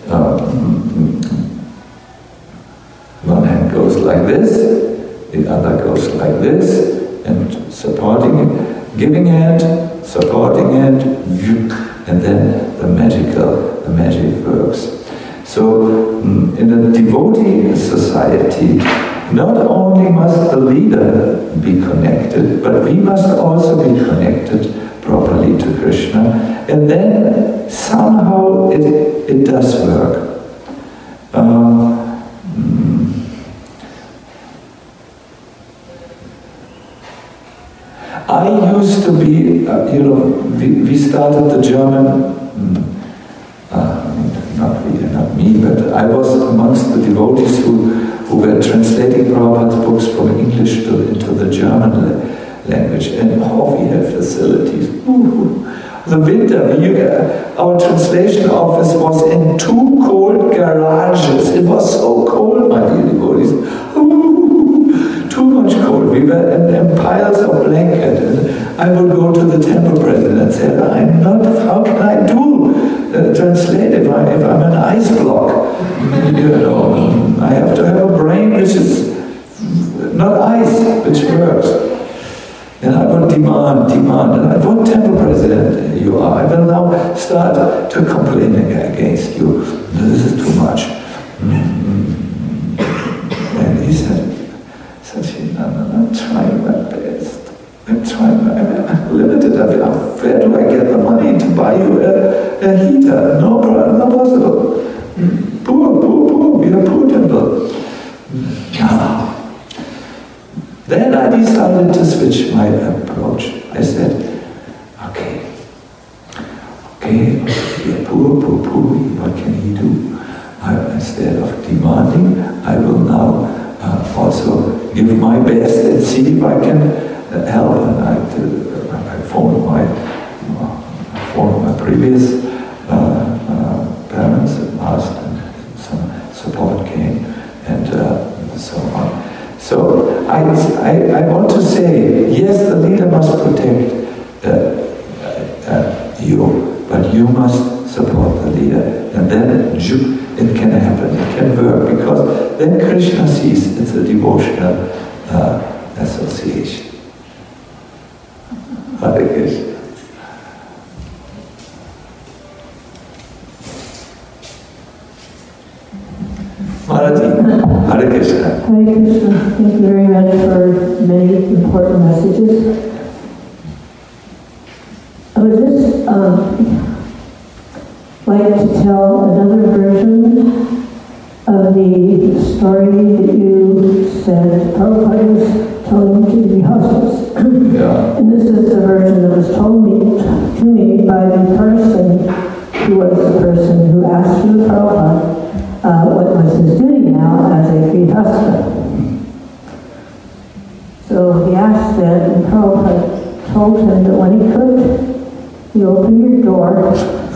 One hand goes like this, the other goes like this, and supporting, giving hand, supporting hand, and then the magic works. So in a devotee society, not only must the leader be connected, but we must also be connected properly to Krishna, and then somehow it does work. I used to be, we started the German, not me, but I was amongst the devotees who were translating Prabhupada's books from English into the German language, and we have facilities. The winter, our translation office was in 2 cold garages. It was so cold, my dear devotees. Too much cold. We were in piles of blankets. And I would go to the temple president and say, how can I translate if I'm an ice block? I have to have a brain which is not ice, which works. And I would demand, and what temple president you are? I will now start to complain against you. This is too much. And he said, I'm trying my best. I'm limited. Where do I get the money to buy you a heater? No problem, not possible. Poor, we are poor temple. Then I decided to switch my approach. I said, okay, poor, what can he do? Instead of demanding, I will now also give my best and see if I can help. And I phoned my previous parents and asked, and some support came, and so on. So I want to say, yes, the leader must protect you, but you must support the leader, and then it can happen, it can work, because then Krishna sees it's a devotional association. Hare Krishna. Marathi, Hare Krishna. Hare Krishna. Thank you very much for many important messages. I would just like to tell another version of the story that you said Prabhupada was telling to the hospice. Yeah. And this is the version that was told to me by the person who was the person who asked Srila Prabhupada what was his duty now as a grihastha. So he asked that, and Prabhupada told him that when he cooked, you open your door,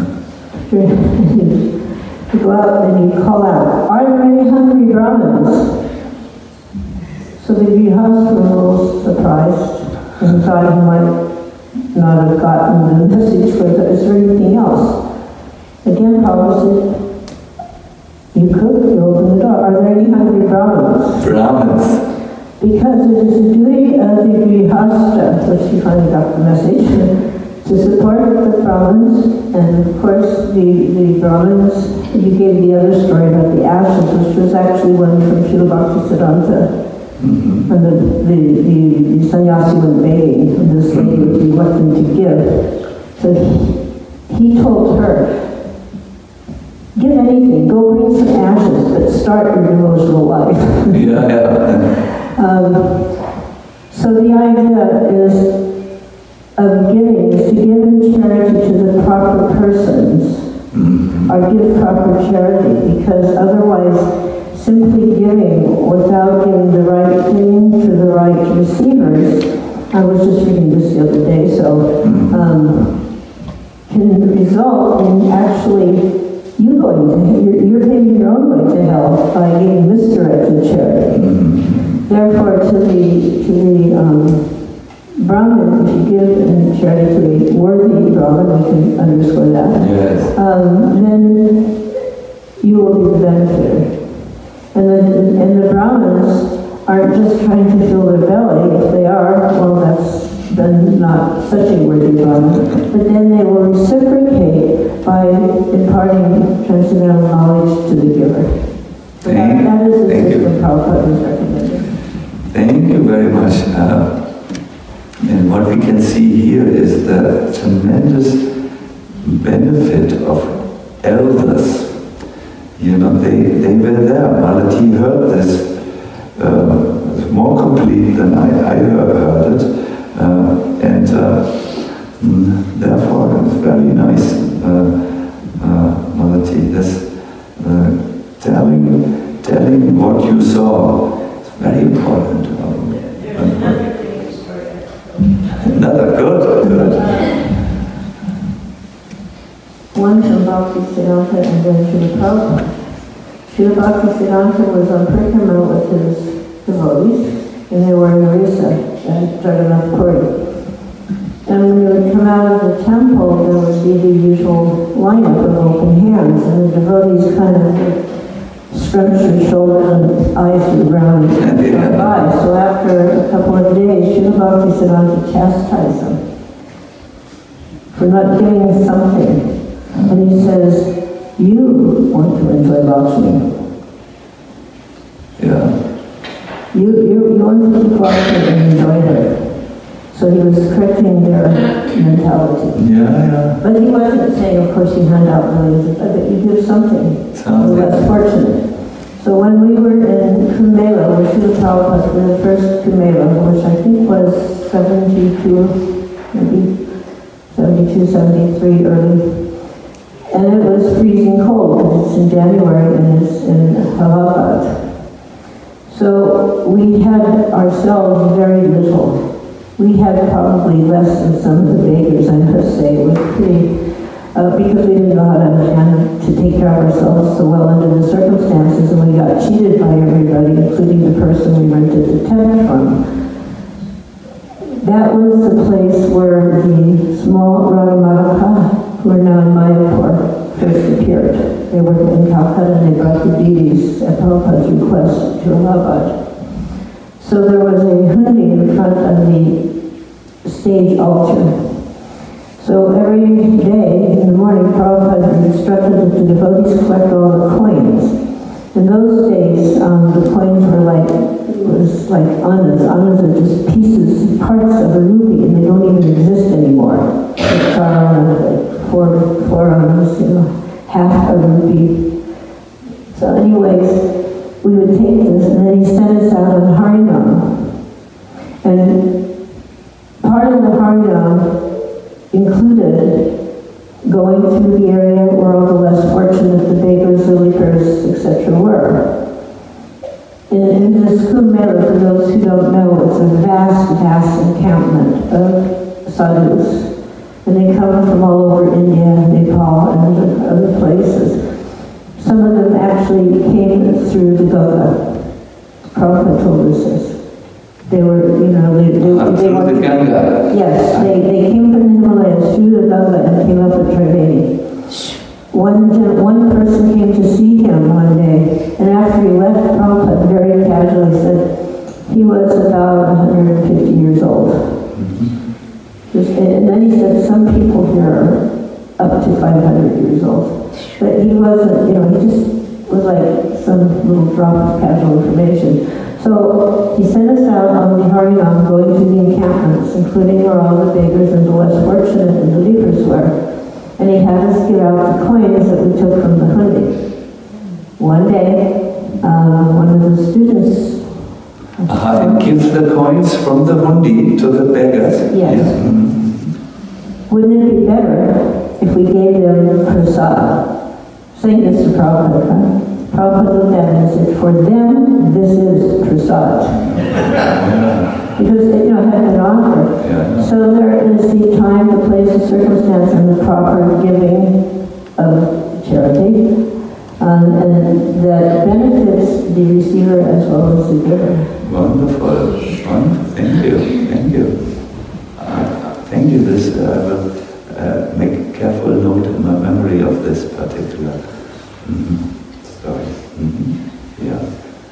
you go out and you call out, "Are there any hungry Brahmins?" So the grihastha was a little surprised and thought he might not have gotten the message, but is there anything else? Again, Prabhupada said, you cook, you open the door. Are there any hungry Brahmins? Brahmins. Because it is the duty of the grihastha, which he finally got the message, to support the Brahmins, and of course the Brahmins, you gave the other story about the ashes, which was actually one from Srila Bhaktisiddhanta. Mm-hmm. And the sannyasi went begging, and this lady was reluctant to give. So he told her, give anything, go bring some ashes, but start your devotional life. So the idea is of giving is to give in charity to the proper persons, or give proper charity, because otherwise simply giving without giving the right thing to the right receivers, I was just reading this the other day, so can result in actually you going to, you're paving your own way to hell by giving misdirected charity. Therefore, to the Brahmin, if you give in charity to a worthy Brahmin, we can underscore that, Yes. then you will be the benefactor. And the Brahmins aren't just trying to fill their belly. If they are, well, that's then not such a worthy Brahmin. But then they will reciprocate by imparting transcendental knowledge to the giver. So that is the system Prabhupada was recommending. Thank you very much. And what we can see here is the tremendous benefit of elders. You know, they were there. Malati heard this more complete than I heard it. And therefore it's very nice, Malati, this telling what you saw is very important. Another good. One from Bhaktisiddhanta and then Srila Prabhupada. Srila Bhaktisiddhanta was on Parikrama with his devotees, and they were in Orissa at Jagannath Puri. And when you would come out of the temple, there would be the usual lineup of open hands, and the devotees kind of scrunched their shoulders and eyes to the ground and went by. So after a couple of days, Srila Bhaktisiddhanta chastised them for not giving something. And he says, you want to enjoy Lakshmi. Yeah. You want to keep Lakshmi and enjoy her. So he was correcting their mentality. Yeah. But he wasn't saying, of course, you hand out millions, but you give something to the less fortunate. So when we were in Kumela, with Srila Prabhupada, the first Kumela, which I think was 72, maybe 72, 73 early, and it was freezing cold, because it's in January and it's in Allahabad. So we had ourselves very little. We had probably less than some of the beggars, I must say. It was pretty, because we didn't know how to take care of ourselves so well under the circumstances, and we got cheated by everybody, including the person we rented the tent from. That was the place where the small Radhamadaka, who are now in Mayapur, first appeared. They were in Calcutta and they brought the deities at Prabhupada's request to Allahabad. So there was a hundi in front of the stage altar. So every day in the morning, Prabhupada instructed that the devotees collect all the coins. In those days, the coins were it was like annas. Annas are just pieces, parts of a rupee, and they don't even exist anymore. Like four annas, half a rupee. So anyways, we would take this, and then he sent us out on Harinam. And part of the Harinam included going through the area where all the less fortunate, the beggars, the lepers, etc. were. In this Kumbh Mela, for those who don't know, it's a vast, vast encampment of sadhus. And they come from all over India, Nepal, and other places. Some of them actually came through the Ganga. Prabhupada told us this. They were, they through the Ganga? Yes, they came from the Himalayas through the Ganga and came up at Triveni. One person came to see him one day, and after he left, Prabhupada very casually said he was about 150 years old. And then he said some people here are up to 500 years old. But he wasn't, he just was like some little drop of casual information. So he sent us out on the Harinam, going to the encampments, including where all the beggars and the less fortunate and the lepers were. And he had us give out the coins that we took from the hundi. One day, one of the students... and give the coins from the hundi to the beggars? Yes. Wouldn't it be better if we gave them prasad? Saying this to Prabhupada, Prabhupada looked at it and said, for them, this is prasad. Because they had been offered. Yeah. So there is the time, the place, the circumstance, and the proper giving of charity, and that benefits the receiver as well as the giver. Wonderful, wonderful. Thank you, thank you. Thank you. This I will make careful note in my memory of this particular story. Yeah.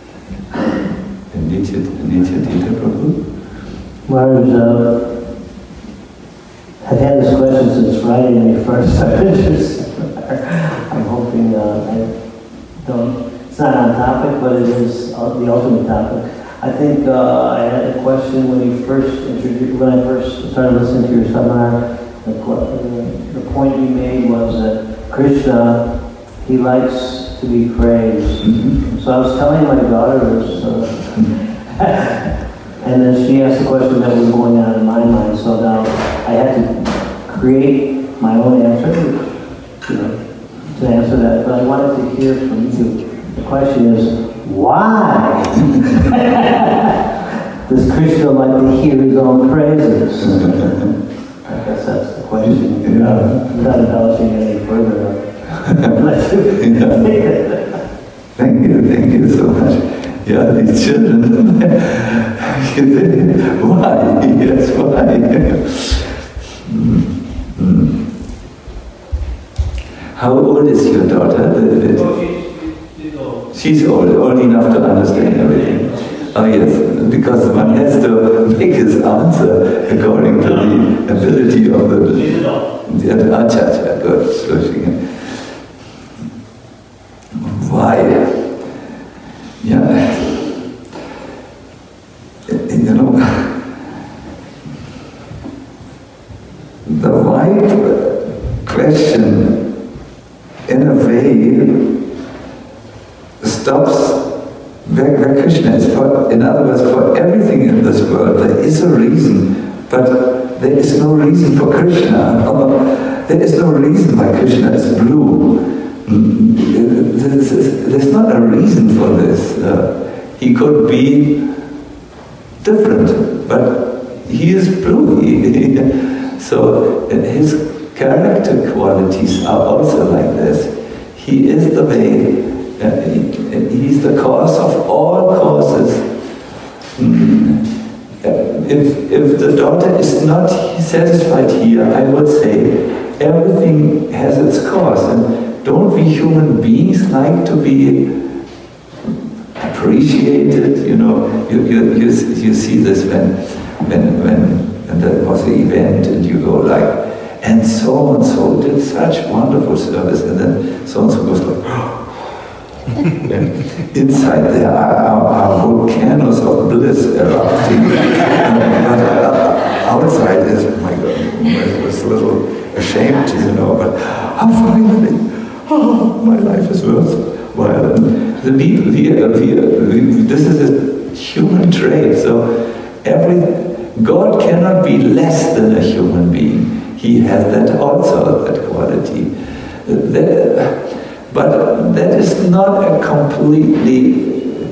Nitya Prabhu? Maharaj, I've had this question since Friday when you first started. I'm hoping it's not on topic, but it is the ultimate topic. I think I had a question when I first started listening to your seminar. The point you made was that Krishna, he likes to be praised. So I was telling my daughter this, and then she asked the question that was going on in my mind. So now I had to create my own answer, to answer that. But I wanted to hear from you. The question is, why does Krishna like to hear his own praises? I guess that's the question. Without embellishing any further. Thank you so much. Yeah, these children, why? Yes, why? How old is your daughter? She's old enough to understand everything. Oh yes, because one has to make his answer according to the ability of the Acha. Good. So she can. Why? Yeah. The why question, in a way, stops Krishna is for, in other words, for everything in this world, there is a reason, but there is no reason for Krishna. There is no reason why Krishna is blue. There's not a reason for this. He could be different, but he is blue. So his character qualities are also like this. He is the way, he's the cause of all causes. If the daughter is not satisfied here, I would say everything has its cause. And don't we human beings like to be appreciated? You know, you see this when there was an event and you go like, and so did such wonderful service, and then so-and-so goes like, inside there are volcanoes of bliss erupting. But outside is, oh my God, I was a little ashamed, you know, but finally, my life is worthwhile. This is a human trait, so God cannot be less than a human being. He has that also, that quality. But that is not a completely,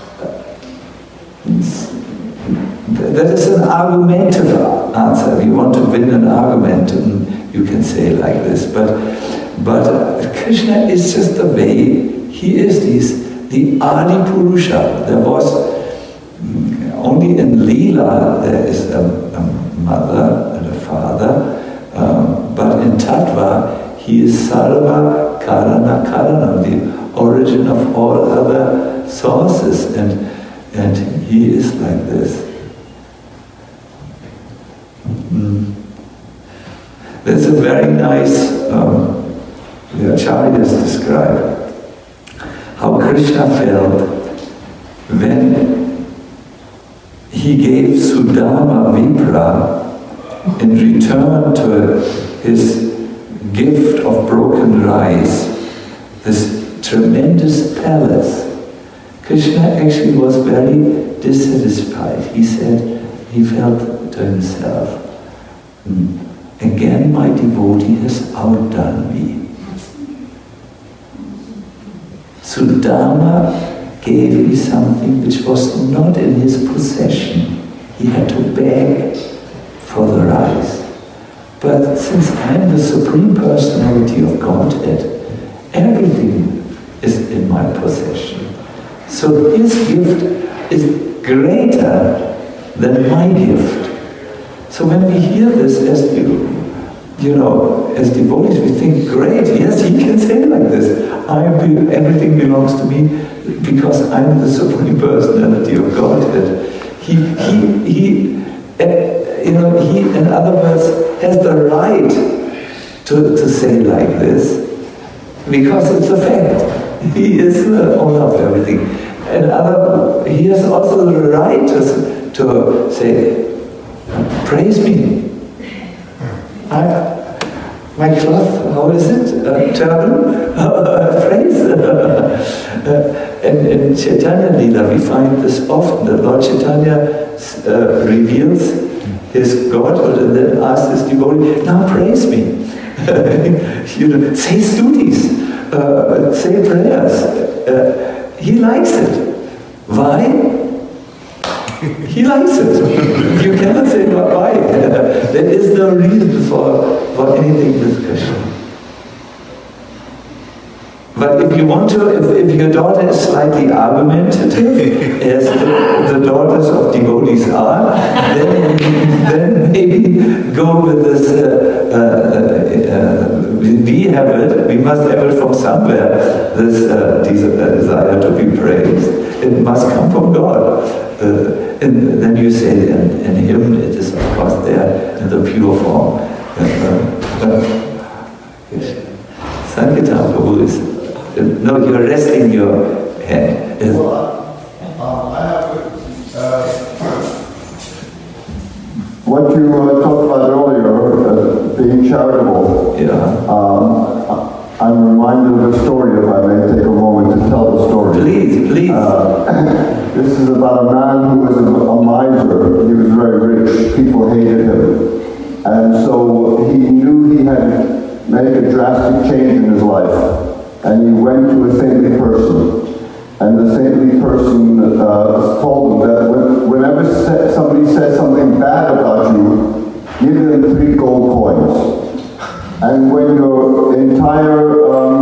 that is an argumentative answer. If you want to win an argument, you can say like this. But Krishna is just the way he is. He's the Adi Purusha. There was, only in Leela there is a mother and a father. But in Tattva, he is Sarva Karana Karanam, the origin of all other sources, and he is like this. There's a very nice, the Acharyas describe how Krishna felt when he gave Sudama Vipra in return to his gift of broken rice, this tremendous palace. Krishna actually was very dissatisfied. He said, he felt to himself, again my devotee has outdone me. Sudama gave me something which was not in his possession. He had to beg for the rice. But since I am the Supreme Personality of Godhead, everything is in my possession. So his gift is greater than my gift. So when we hear this as as devotees, we think, great, yes, he can say like this. Everything belongs to me because I'm the Supreme Personality of Godhead. He, in other words, has the right to say like this, because it's a fact. He is the owner of everything. And he has also the right to say, praise me. My cloth, how is it? Turban? Praise. In Chaitanya Lila, we find this often. The Lord Chaitanya reveals his Godhood and then asks his devotee, now praise me. Say stutis, say prayers. He likes it. Why? He likes it. You cannot say why. There is no reason for anything with Krishna. But if you want to, if your daughter is slightly argumentative, as the daughters of devotees are, then maybe go with this, we have it, we must have it from somewhere, this desire to be praised. It must come from God. And then you say, in him it is of course there in the pure form. Sankirtan Prabhu is, no, you're resting your hand. What you talked about earlier, being charitable. Yeah. I I'm reminded of a story, if I may take a moment to tell the story. Please, please. This is about a man who was a miser. He was very rich. People hated him. And so he knew he had to make a drastic change in his life. And he went to a saintly person. And the saintly person told him that whenever somebody says something bad about you, give them 3 gold coins. And when your entire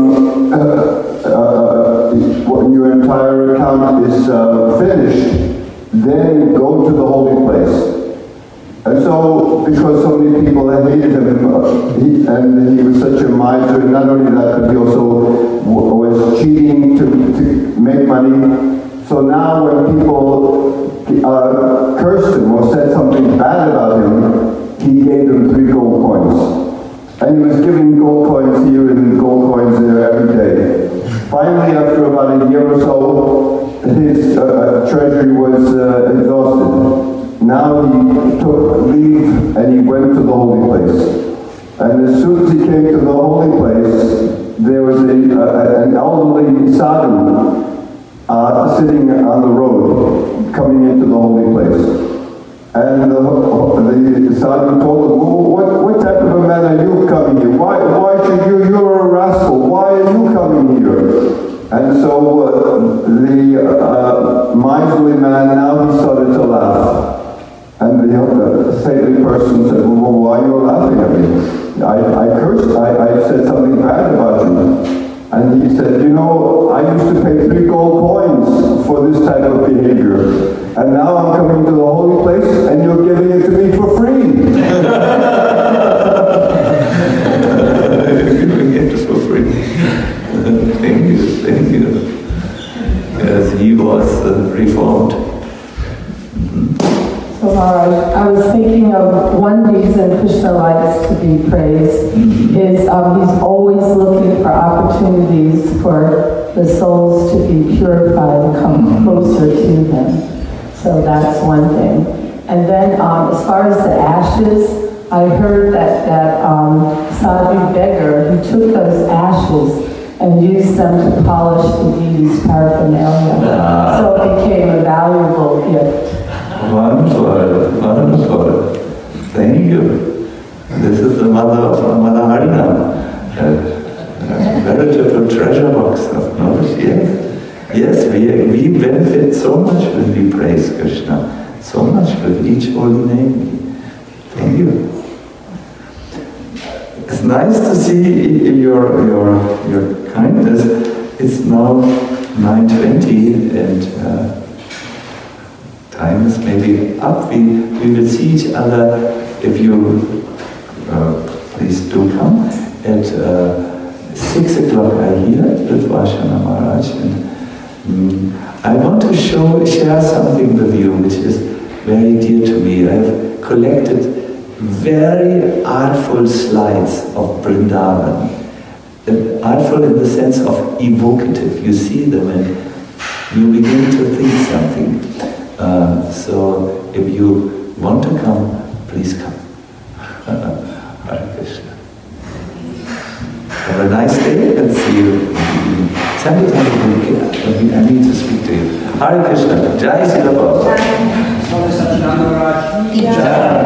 account is finished, then go to the holy place. And so, because so many people had hated him, and he was such a miser, and not only that, but he also was cheating to make money. So now when people cursed him or said something bad about him, he gave them 3 gold coins. And he was giving gold coins here and gold coins there every day. Finally, after about a year or so, his treasury was exhausted. Now he took leave and he went to the holy place. And as soon as he came to the holy place, there was an elderly sadhu sitting on the road, coming into the holy place. And the sadhu told him, what type of a man are you coming here? Why should you're a rascal, why are you coming here? And so the miserly man, now he started to laugh. And the saintly person said, well, why are you laughing at me? I said something bad about you. And he said, you know, I used to pay 3 gold coins for this type of behavior. And now I'm coming to the holy place and you're giving it to me for free. Giving it for free. Thank you, thank you. Yes, he was reformed. So Maharaj, I was thinking of one reason Krishna likes to be praised is he's always looking for opportunities for the souls to be purified and come closer to him. So that's one thing. And then as far as the ashes, I heard that sadhu beggar, he took those ashes and used them to polish the deity's paraphernalia. So it became a valuable gift. Wonderful, wonderful. Thank you. This is the mother of Mother Harinam, a veritable treasure box of knowledge. Yes, we benefit so much when we praise Krishna, so much with each holy name. Thank you. It's nice to see your kindness. It's now 9:20 and time is maybe up. We will see each other if you please do come at 6 o'clock. I hear with Vashana Maharaj, and I want to share something with you which is very dear to me. I have collected very artful slides of Vrindavan. Artful in the sense of evocative. You see them and you begin to think something. So if you want to come, please come. Hare Krishna. Have a nice day and see you. Sunday I need to speak to you. Hare Krishna. Jai Srila Prabhupada. Swami Satchidananda Maharaj. Jai.